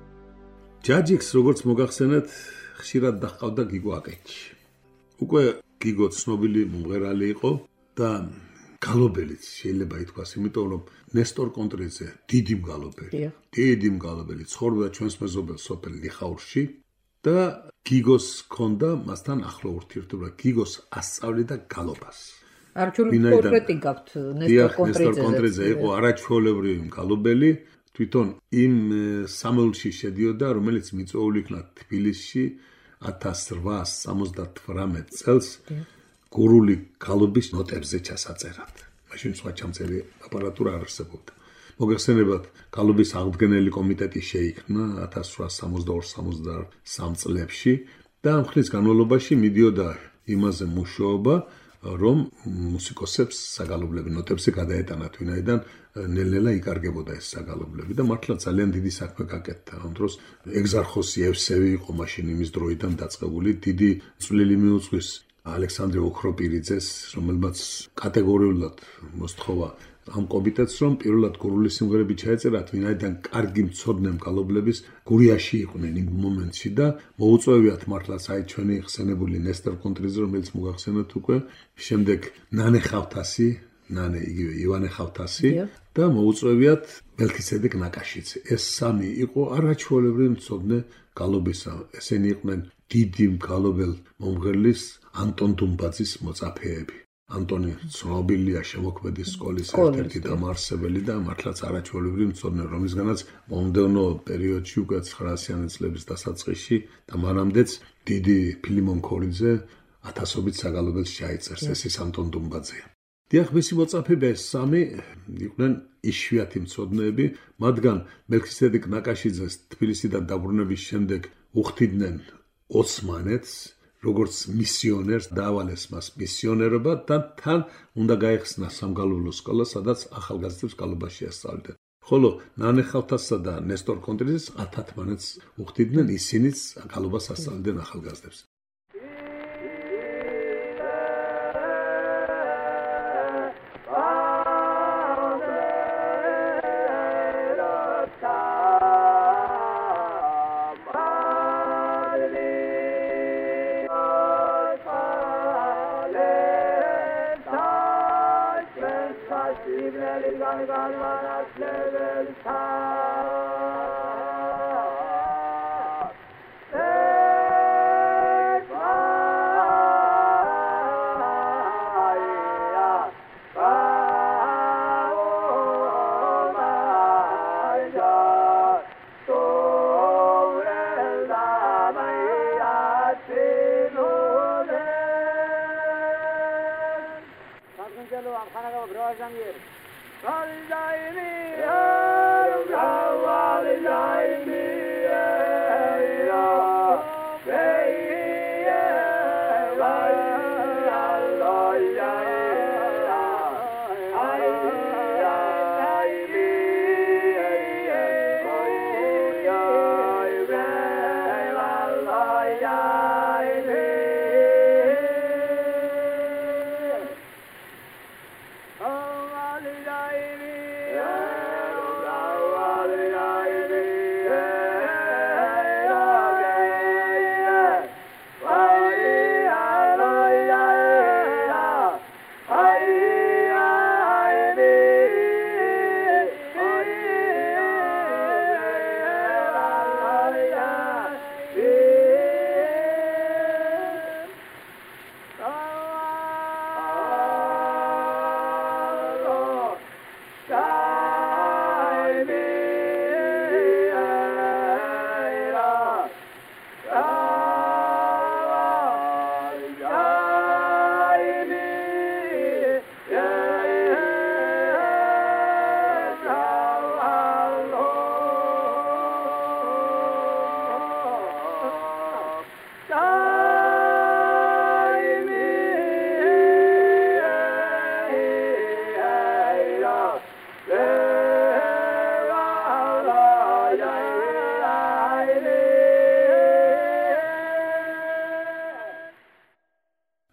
ჯაჯიქს როგორც მოგახსენეთ, ხშირად დაჰყავდა გიგო აკეთში. უკვე გიგო ცნობილი მომღერალი იყო და გალობელიც შეიძლება ითქვას, იმიტომ რომ ნესტორ კონტრიძე დიდი მგალობელი, დიდი მგალობელი ცხოვრობდა ჩვენს მეზობელ სოფელ ლიხაურში და გიგოს ჰქონდა მასთან ახლო ურთიერთობა. გიგოს ასწავლიდა გალობას. არჩეული პორტრეტი გაქვთ ნესტორ კონტრიძე იყო არაჩვეულებრივი მგალობელი, თვითონ იმ სამეულში შედიოდა, რომელიც მიწვეული იქნა თბილისში ათას რვაას სამოცდათვრამეტ წელს გურული გალობის ნოტებზე ჩასაწერად. მაშინ სხვა ჩამწერი აპარატურა არ არსებობდა. მოგეხსენებათ, გალობის აღდგენელი კომიტეტი შეიქმნა ათას რვაას სამოცდაორ სამოცდასამ წლებში და ამ ხნის განმავლობაში მიდიოდა იმაზე მუშაობა, რომ მუსიკოსებს საგალობლები ნოტებზე გადაეტანათ, ვინაიდან ნელ-ნელა იკარგებოდა ეს საგალობლები და მართლა ძალიან დიდი საქმე გაკეთდა. ამ დროს ეგზარხოსი ევსევი იყო მაშინ იმის დროიდან დაწყებული, დიდი წვლილი მიუძღვის ალექსანდრე ოქროპირიძეს, რომელმაც კატეგორიულად მოსთხოვა ამ კომიტეტს, რომ პირველად გურული სიმღერები ჩაეწერათ, ვინაიდან კარგი მცოდნე მგალობლების გურიაში იყვნენ იმ მომენტში და მოუწევიათ მართლაც აი ჩვენი ხსენებული ნესტორ კონტრიძე, რომელიც მოგახსენეთ უკვე, შემდეგ ნანე ხავთასი, ნანე იგივე ივანე ხავთასი და მოუწევიათ მელქისედეკ ნაკაშიძე. ეს სამი იყო არაჩვეულებრივი მცოდნე გალობისა. ესენი იყვნენ დიდი მგალობელ მომღერლის ანტონ დუმბაძის მოწაფეები. ანტონი ცნობილია შემოქმედის სკოლის ერთ-ერთი დამაარსებელი და მართლაც არაჩვეულებრივი მცოდნე, რომლისგანაც მომდევნო პერიოდში უკვე ცხრაასიანი წლების დასაწყისში და მანამდეც დიდი ფილიმონ ქორიძე ათასობით საგალობელს ჩაიწერს. ეს ის ანტონ დუმბაძეა. დიახ, მისი მოწაფეები ეს სამი იყვნენ იშვიათი მცოდნეები, მათგან მელქისედეკ ნაკაშიძეს თბილისიდან დაბრუნების შემდეგ უხდიდნენ ოსმანეთს, როგორც მისიონერს, დაავალეს მას მისიონერობა და თან უნდა გაეხსნა სამგალობლო სკოლა, სადაც ახალგაზრდებს გალობაში ასწავლდნენ. ხოლო ნანე ხავთასსა და ნესტორ კონტრიძეს ათათმანეთს უხდიდნენ, ისინიც გალობას ასწავლდნენ ახალგაზრდებს.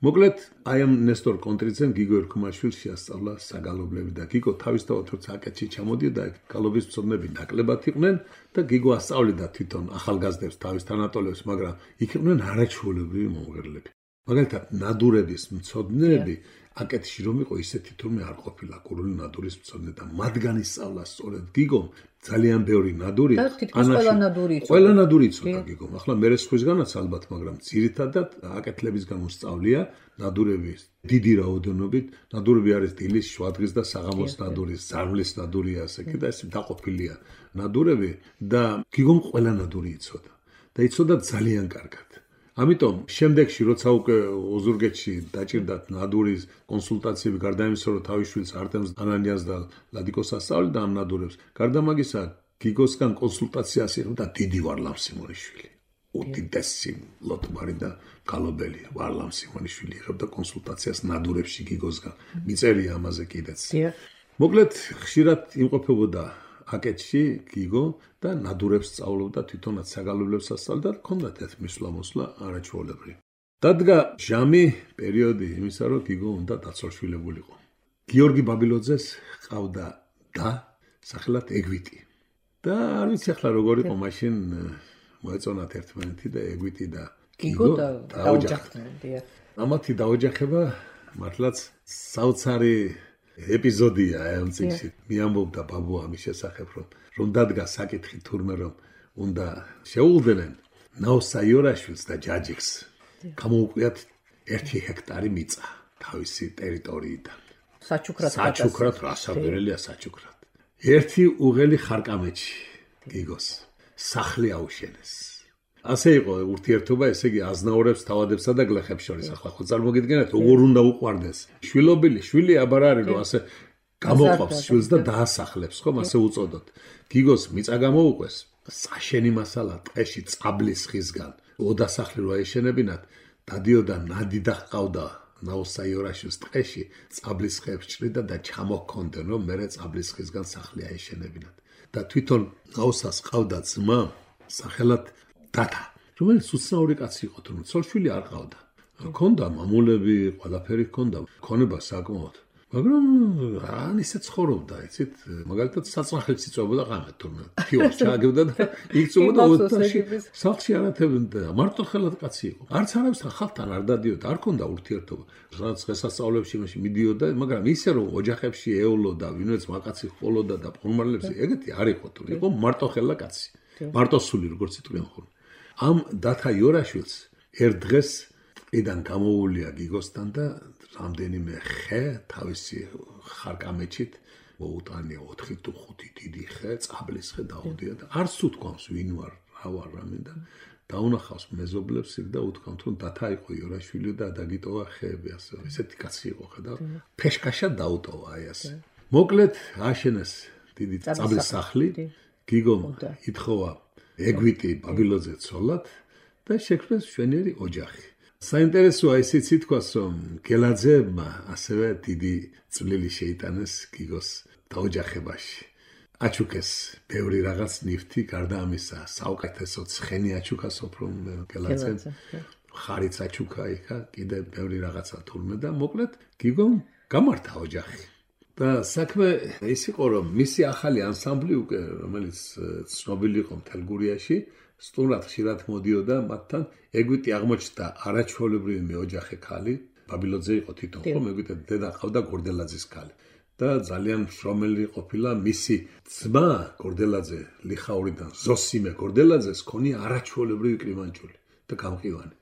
მოკლედ, აი ამ ნესტორ კონტრიძემ გიგო ერქომაშვილს შეასწავლა საგალობლები და გიგო თავისთავად როცა აკეთში ჩამოდიოდა, კალობის მცოდნები ნაკლებად იყვნენ და გიგო ასწავლიდა თვითონ ახალგაზრდებს თავის თანატოლებს, მაგრამ იქ იყვნენ არაჩვეულებრივი მომღერლები. მაგალითად, ნადურების მცოდნეები აკეთში რომ იყო ისეთი თურმე არ ყოფილა გურული ნადურის მცოდნე და მათგან ისწავლა სწორედ გიგომ ძალიან ბევრი ნადური და თითქმის ყველა ნადური იცოდა. ყველა ნადური იცოდა გიგომ. ახლა მე სხვისგანაც ალბათ, მაგრამ ძირითადად აკეთლებისგან უსწავლია ნადურების დიდი რაოდენობით. ნადურები არის დილის, შვადღის და საღამოს ნადურის, ზარმლის ნადურია ასე კი და ესე დაყოფილია ნადურები და გიგომ ყველა ნადური იცოდა და იცოდა ძალიან კარგად. ამიტომ შემდეგში როცა უკვე ოზურგეთში დაჭირდათ ნადურის კონსულტაციები გარდა იმისა რომ თავის შვილს არტემს ანანიას და ლადიკოს ასწავლიდა ამ ნადურებს გარდა მაგისა გიგოსგან კონსულტაციას იღებდა დიდი ვარლამ სიმონიშვილი უდიდესი ლოტმარი და გალობელი ვარლამ სიმონიშვილი იღებდა კონსულტაციას ნადურებში გიგოსგან მიწერია ამაზე კიდეც მოკლედ ხშირად იმყოფებოდა აკეთში გიგო და ნადურებს სწავლობდა თვითონაც საგალობლებს ასწავლდა და ჰქონდათ ერთ მისვლა-მოსვლა არაჩვეულებრივი. დადგა ჟამი პერიოდი იმისა რომ გიგო უნდა დაცორშვილებულიყო. გიორგი ბაბილოძეს ჰყავდა და სახელად ეგვიტი. და არ ვიცი ახლა როგორ იყო მაშინ მოეწონათ ერთმანეთი და ეგვიტი და გიგო დაოჯახდნენ. ამათი დაოჯახება მართლაც საოცარი ეპიზოდია ამ წიგნში. მიამბობდა ბაბუ ამის შესახებ რომ რომ დადგა საკითხი თურმე რომ უნდა შეუღდნენ ნაოსა იორაშვილს და ჯაჯიკს. გამოუკვლიათ ერთი ჰექტარი მიწა თავისი ტერიტორიიდან. საჩუქრად საჩუქრად რასაკვირველია საჩუქრად. ერთი უღელი ხარკამეთში გიგოს სახლი აუშენეს. ასე იყო ურთიერთობა, ესე იგი აზნაურებს, თავადებსა და გლეხებს შორის. ახლა ხო წარმოგიდგენთ, როგორ უნდა უყვარდეს. შვილობილი, შვილი აბარ არის, რომ ასე გამოყვავს შვილს და დაასახლებს, ხომ ასე უწოდოთ. გიგოს მიწა გამოუყვეს, საშენი მასალა ტყეში წაბლის ხისგან. ოდასახლი რო აეშენებინათ, დადიოდა ნადი და ჰყავდა ნაოსა იორაშვილს ტყეში, წაბლის ხეებს ჭრიდა და ჩამოჰქონდნენ, რომ მერე წაბლის ხისგან სახლი აეშენებინათ. და თვითონ ნაოსას ჰყავდა ძმა, სახელად დათა, რომელიც უცნაური კაცი იყო, თუმცა ცოლ-შვილი არ ყავდა. ჰქონდა მამულები, ყველაფერი ჰქონდა, ქონება საკმაოდ. მაგრამ ან ისე ცხოვრობდა, იცით, მაგალითად საწნახელს იწვებოდა ღამეთ თურმე. ფიოს ჩააგებდა და იქ წვებოდა ოთახში. სახლში არათებდა, მარტო ხელად კაცი იყო. არც არავისთან ხალხთან არ დადიოდა, არ ჰქონდა ურთიერთობა. სადაც დღესასწაულებში მაშინ მიდიოდა, მაგრამ ისე რომ ოჯახებში ეოლოდა, ვინმეც მაკაცი ყოლოდა და ფორმალებში, ეგეთი არ იყო თუ, იყო მარტო ხელა კაცი. მარტო სული როგორც იტყვიან ხოლმე. ამ დათა იორაშვილს ერთ დღეს ტყიდან გამოუვლია გიგოსთან და რამდენიმე ხე თავისი ხარკამეჩით მოუტანია ოთხი თუ ხუთი დიდი ხე, წაბლის ხე დაუდია და არც თუ თქვამს ვინ ვარ, რა ვარ რამე და დაუნახავს მეზობლებს იქ და უთქვამთ რომ დათა იყო იორაშვილი და დაგიტოვა ხეები ასე. ესეთი კაცი იყო ხედავ. ფეშკაშად დაუტოვა აი ასე. მოკლედ აშენეს დიდი წაბლის სახლი. გიგომ ითხოვა ეგვიტი ბაბილოძე ცოლად და შექმნეს შვენიერი ოჯახი. საინტერესოა ისიც ითქვას, რომ გელაძეებმა ასევე დიდი წვლილი შეიტანეს გიგოს დაოჯახებაში. აჩუქეს ბევრი რაღაც ნივთი, გარდა ამისა, საუკეთესო ცხენი აჩუქა სოფრონ გელაძემ. ხარიც აჩუქა იქა, კიდე ბევრი რაღაცა თურმე და მოკლედ გიგომ გამართა ოჯახი. და საქმე ის იყო, რომ მისი ახალი ანსამბლი უკვე, რომელიც ცნობილი იყო მთელ გურიაში, სტუმრად ხშირად მოდიოდა მათთან. ეგვიტი აღმოჩნდა არაჩვეულებრივი მეოჯახე ქალი, ბაბილოძე იყო თვითონ, ხომ ეგვიტი დედა ყავდა გორდელაძის ქალი. და ძალიან შრომელი ყოფილა მისი ძმა გორდელაძე ლიხაურიდან, ზოსიმე გორდელაძეს ქონია არაჩვეულებრივი კრიმანჭული და გამყივანი.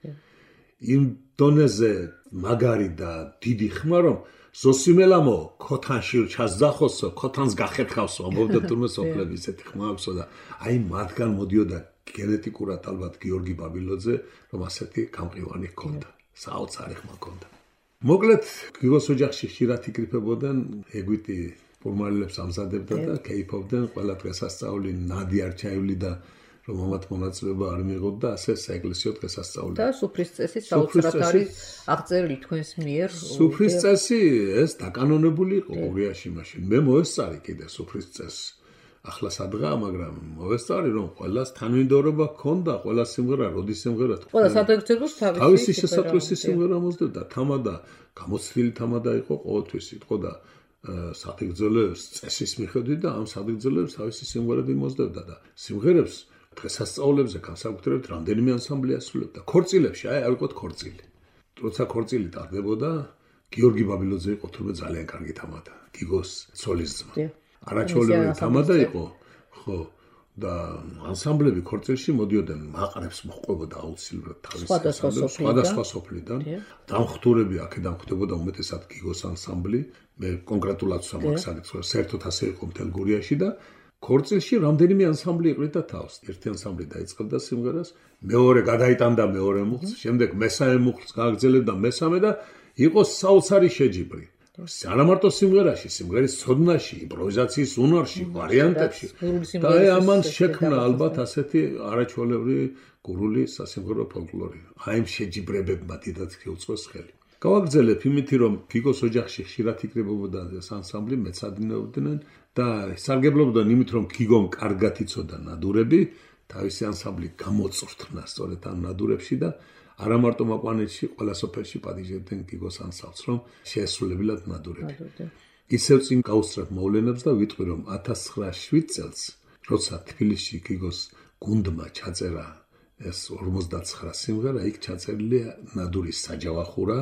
იმ დონეზე მაგარი და დიდი ხმა, რომ ზოსიმელამო ქოთანში ჩასძახოსო, ქოთანს გახერხავსო, ამბობდა თურმე სოფლები ისეთი ხმა აქვსო და აი მათგან მოდიოდა გენეტიკურად ალბათ გიორგი ბაბილოძე, რომ ასეთი გამყივანი ჰქონდა, საოცარი ხმა ჰქონდა. მოკლედ გიგოს ოჯახში ხშირად იკრიფებოდნენ, ეგვიტი ფორმალებს ამზადებდა და კეიფობდნენ, ყველა დღესასწაული ნადი არ ჩაივლიდა, რომ ამათ მონაწილეობა არ მიიღოთ და ასე საეკლესიო დღესასწაული. და სუფრის წესი საოცრად არის აღწერილი თქვენს მიერ. სუფრის წესი ეს დაკანონებული იყო გურიაში მაშინ. მე მოესწარი კიდე სუფრის წესს. ახლა სადღა, მაგრამ მოვესწარი რომ ყველას თანმიმდევრობა ჰქონდა, ყველა სიმღერა, როდის სიმღერა. ყველა სადღეგრძელოს თავისი თავისი სისაწყისი სიმღერა მოსდევდა. თამადა, გამოცდილი თამადა იყო ყოველთვის იყო და სადღეგრძელოს წესის მიხედვით და ამ სადღეგრძელოს თავისი სიმღერები მოსდევდა და სიმღერებს დღესასწაულებზე განსაკუთრებით რამდენიმე ანსამბლი ასრულებდა. ქორწილებში, აი, ავიღოთ ქორწილი. როცა ქორწილი ტარდებოდა, გიორგი ბაბილოძე იყო თურმე ძალიან კარგი თამადა, გიგოს ცოლის ძმა. არაჩვეულებრივი თამადა იყო, ხო, და ანსამბლები ქორწილში მოდიოდნენ, მაყრებს მოჰყვებოდა აუცილებლად თავის სხვადასხვა სოფლიდან. დამხტურები აქედან ხვდებოდა უმეტესად გიგოს ანსამბლი, მე კონკრეტულად სამაგსაგეთ, საერთოდ ასე იყო მთელ გურიაში და ქორწილში რამდენიმე ანსამბლი იყრიდა თავს. ერთი ანსამბლი დაიწყებდა სიმღერას, მეორე გადაიტანდა მეორე მუხლს, შემდეგ მესამე მუხლს გააგრძელებდა მესამე და იყო საოცარი შეჯიბრი. არა მარტო სიმღერაში, სიმღერის ცოდნაში, იმპროვიზაციის უნარში, ვარიანტებში. და ამან შექმნა ალბათ ასეთი არაჩვეულებრივი გურული სასიმღერო ფოლკლორი. აი ამ შეჯიბრებებმა დიდად შეუწყოს ხელი. გავაგრძელებ იმითი, რომ გიგოს ოჯახში ხშირად იკრიბებოდა ეს ანსამბლი, მეცადინეობდნენ და სარგებლობდნენ იმით, რომ გიგომ კარგად იცოდა ნადურები, თავისი ანსამბლი გამოწვრთნა სწორედ ამ ნადურებში და არა მარტო მაყვანეთში, ყველა სოფელში პატიჟებდნენ გიგოს ანსამბლს, რომ შეესრულებინათ ნადურები. ისევ წინ გავუსწრებ მოვლენებს და ვიტყვი, რომ ათას ცხრაასი წელს, როცა თბილისში გიგოს გუნდმა ჩაწერა ეს ორმოცდაცხრა სიმღერა, იქ ჩაწერილია ნადურის საჯავახურა,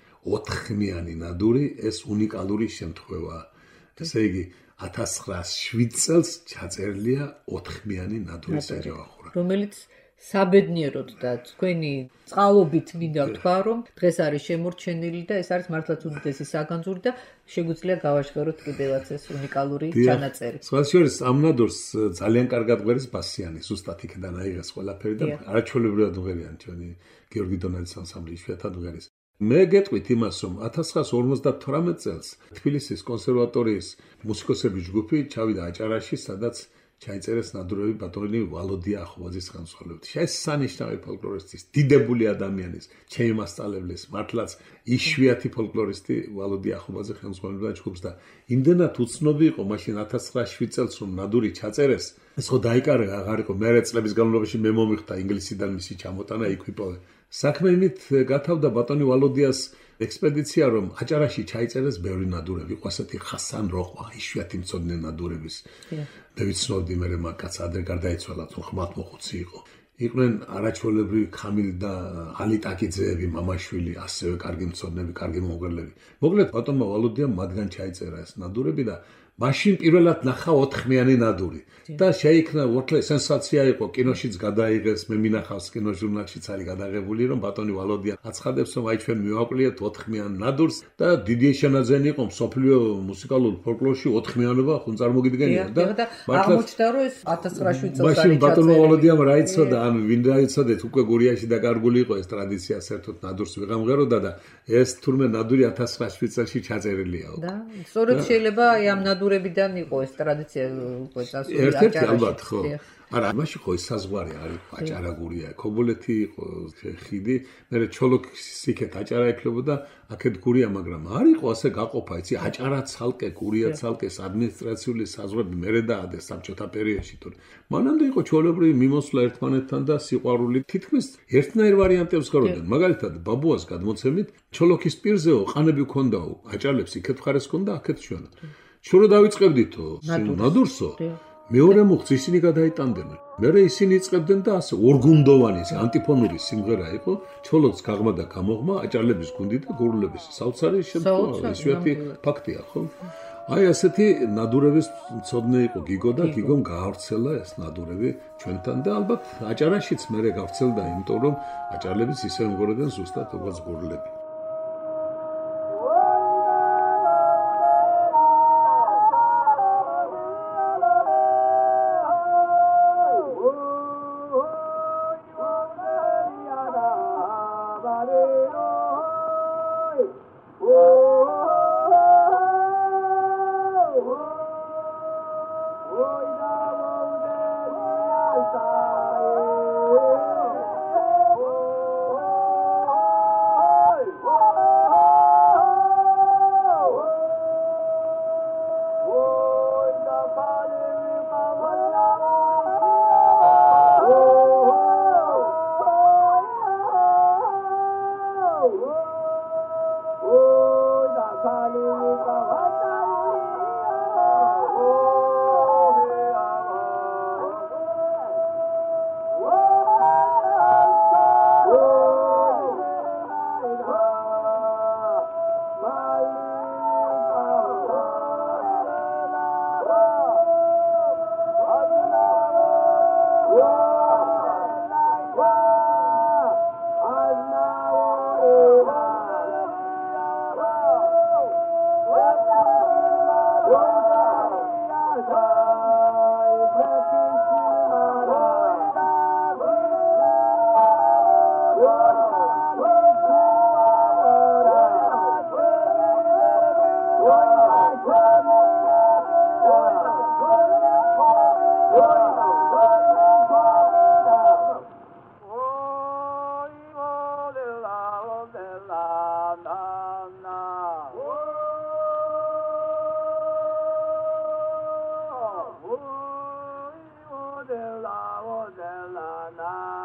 ოთხხმიანი ნადური, ეს უნიკალური შემთხვევაა. ესე იგი, ათას ცხრაასი წელს ჩაწერილია ოთხხმიანი ნადურის საჯავახურა. რომელიც საბედნიეროდ და თქვენი წყალობით მინდა ვთქვა, რომ დღეს არის შემორჩენილი და ეს არის მართლაც უდიდესი საგანძური და შეგვიძლია გავაშკაროთ კიდევაც ეს უნიკალური ჩანაწერი. სხვა შორის ამ ნადურს ძალიან კარგად გვერის ბასიანი, ზუსტად იქიდან აიღეს ყველაფერი და არაჩვეულებრივად მღერიან ჩვენი გიორგი დონაძის ანსამბლი იშვიათად მღერის. მე გეტყვით იმას, რომ ათას ცხრაასი ორმოცდათვრამეტ წელს თბილისის კონსერვატორიის მუსიკოსების ჯგუფი ჩავიდა აჭარაში, სადაც ჩაიწერეს ნადურები ბატონი ვალოდია ახობაძის ხელმძღვანელობით. ეს სანიშნავი ფოლკლორისტის, დიდებული ადამიანის, ჩემი მასწავლებლის, მართლაც იშვიათი ფოლკლორისტი ვალოდია ახობაძე ხელმძღვანელობდა ჯგუფს და იმდენად უცნობი იყო მაშინ ათას ცხრაასი წელს რომ ნადური ჩაწერეს. ეს ხო დაიკარგა, აღარ იყო მერე წლების განმავლობაში მე მომიხდა ინგლისიდან მისი ჩამოტანა იქ ვიპოვე. საქმე იმით გათავდა ბატონი ვალოდიას ექსპედიცია, რომ აჭარაში ჩაიწერეს ბევრი ნადურები, იყო ასეთი ხასან როყვა, იშვიათი მცოდნე ნადურების. მე ვიცნობდი მე მაგაც ადრე გარდაიცვალა, თუ ხმათ მოხუცი იყო. იყვნენ არაჩვეულებრივი ქამილ და ალი ტაკიძეები, მამაშვილი, ასევე კარგი მცოდნები, კარგი მომღერლები. მოკლედ ბატონმა ვალოდიამ მათგან ჩაიწერა ეს ნადურები და მაშინ პირველად ნახა ოთხხმიანი ნადური. და შეიქმნა უერთლე სენსაცია იყო, კინოშიც გადაიღეს, მე მინახავს კინოჟურნალშიც არის გადაღებული, რომ ბატონი ვალოდია აცხადებს, რომ აი ჩვენ მივაყლიეთ ოთხხმიან ნადურს და დიდი შენაძენი იყო მსოფლიო მუსიკალურ ფოლკლორში ოთხხმიანობა ხომ წარმოგიდგენია და აღმოჩნდა რომ ეს ათას ცხრაასი წელს არის მაშინ ბატონმა ვალოდიამ რა იცოდა, ან ვინ რა იცოდეთ, უკვე გურიაში დაკარგული იყო ეს ტრადიცია, საერთოდ ნადურს ვიღამღეროდა და ეს თურმე ნადური ათას ცხრაასი წელში ჩაწერილია. და სწორედ შეიძლება ამ ნადურებიდან იყო ეს ტრადიცია უკვე წასული. ერთ-ერთი ალბათ ხო. არა, მაშინ ხო ეს საზღვარი არის, აჭარაგურია, ქობოლეთი იყო ხიდი, მე ჩოლოქის იქეთ აჭარა ეფლებოდა, აქეთ გურია, მაგრამ არ იყო ასე გაყოფა, იცი, აჭარა ცალკე, გურია ცალკე, ადმინისტრაციული საზღვრები მერე დაადეს საბჭოთა პერიოდში, თორე მანამდე იყო ჩვეულებრივი მიმოსვლა ერთმანეთთან და სიყვარული თითქმის ერთნაირ ვარიანტებს გქონდნენ. მაგალითად, ბაბუას გადმოცემით, ჩოლოქის პირზეო ყანები ქონდაო, აჭარლებს იქეთ მხარეს ქონდა, აქეთ ჩვენა. შურო დავიწყებდითო, ნადურსო. მეორე მუხლს ისინი გადაიტანდნენ. მერე ისინი იწყებდნენ და ასე ორგუნდოვანი ანტიფონური სიმღერა იყო, ჩოლოქს გაღმა და გამოღმა, აჭარლების გუნდი და გურულების საოცარი შემთხვევა, იშვიათი ფაქტია, ხო? აი ასეთი ნადურების მცოდნე იყო გიგო და გიგომ გაავრცელა ეს ნადურები ჩვენთან და ალბათ აჭარაშიც მერე გავრცელდა, იმიტომ რომ აჭარლებიც ისე მღეროდნენ ზუსტად როგორც გურულები.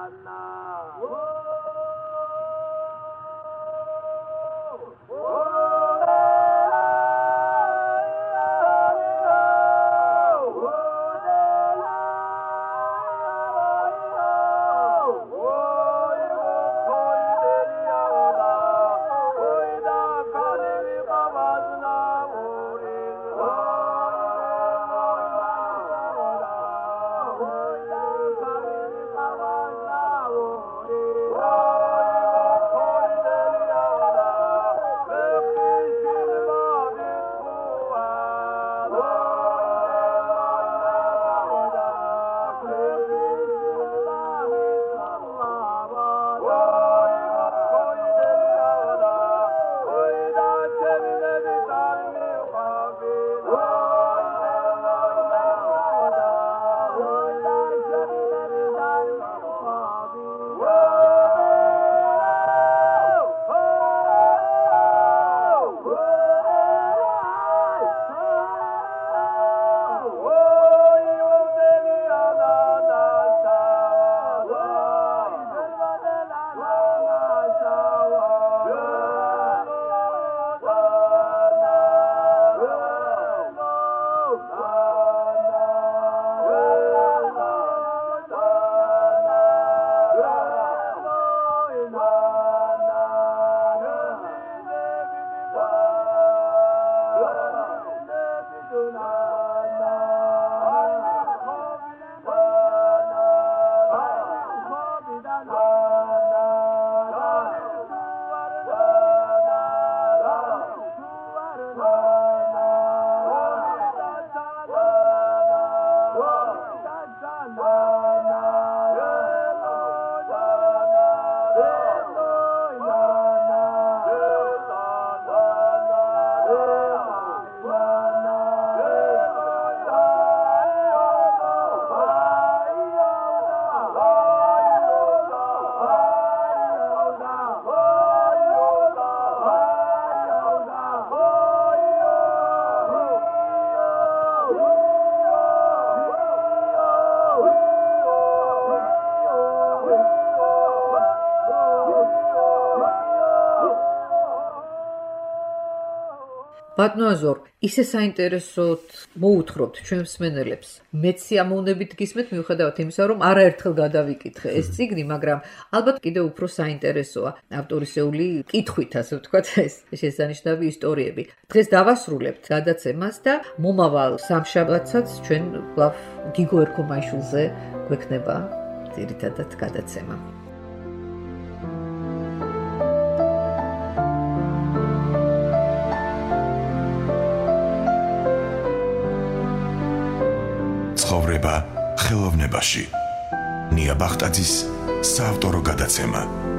ბატონო აზორ, ისე საინტერესოდ მოუთხრობთ ჩვენს მსმენელებს. მეც სიამოვნებით გისმენთ, მიუხედავად იმისა, რომ არაერთხელ გადავიკითხე ეს წიგნი, მაგრამ ალბათ კიდევ უფრო საინტერესოა ავტორისეული კითხვით, ასე ვთქვათ, ეს შესანიშნავი ისტორიები. დღეს დავასრულებთ გადაცემას და მომავალ სამშაბათსაც ჩვენ კვლავ გიგო ერქომაიშვილზე გვექნება ძირითადად გადაცემა. ცხოვრება ხელოვნებაში. ნია ბახტაძის საავტორო გადაცემა.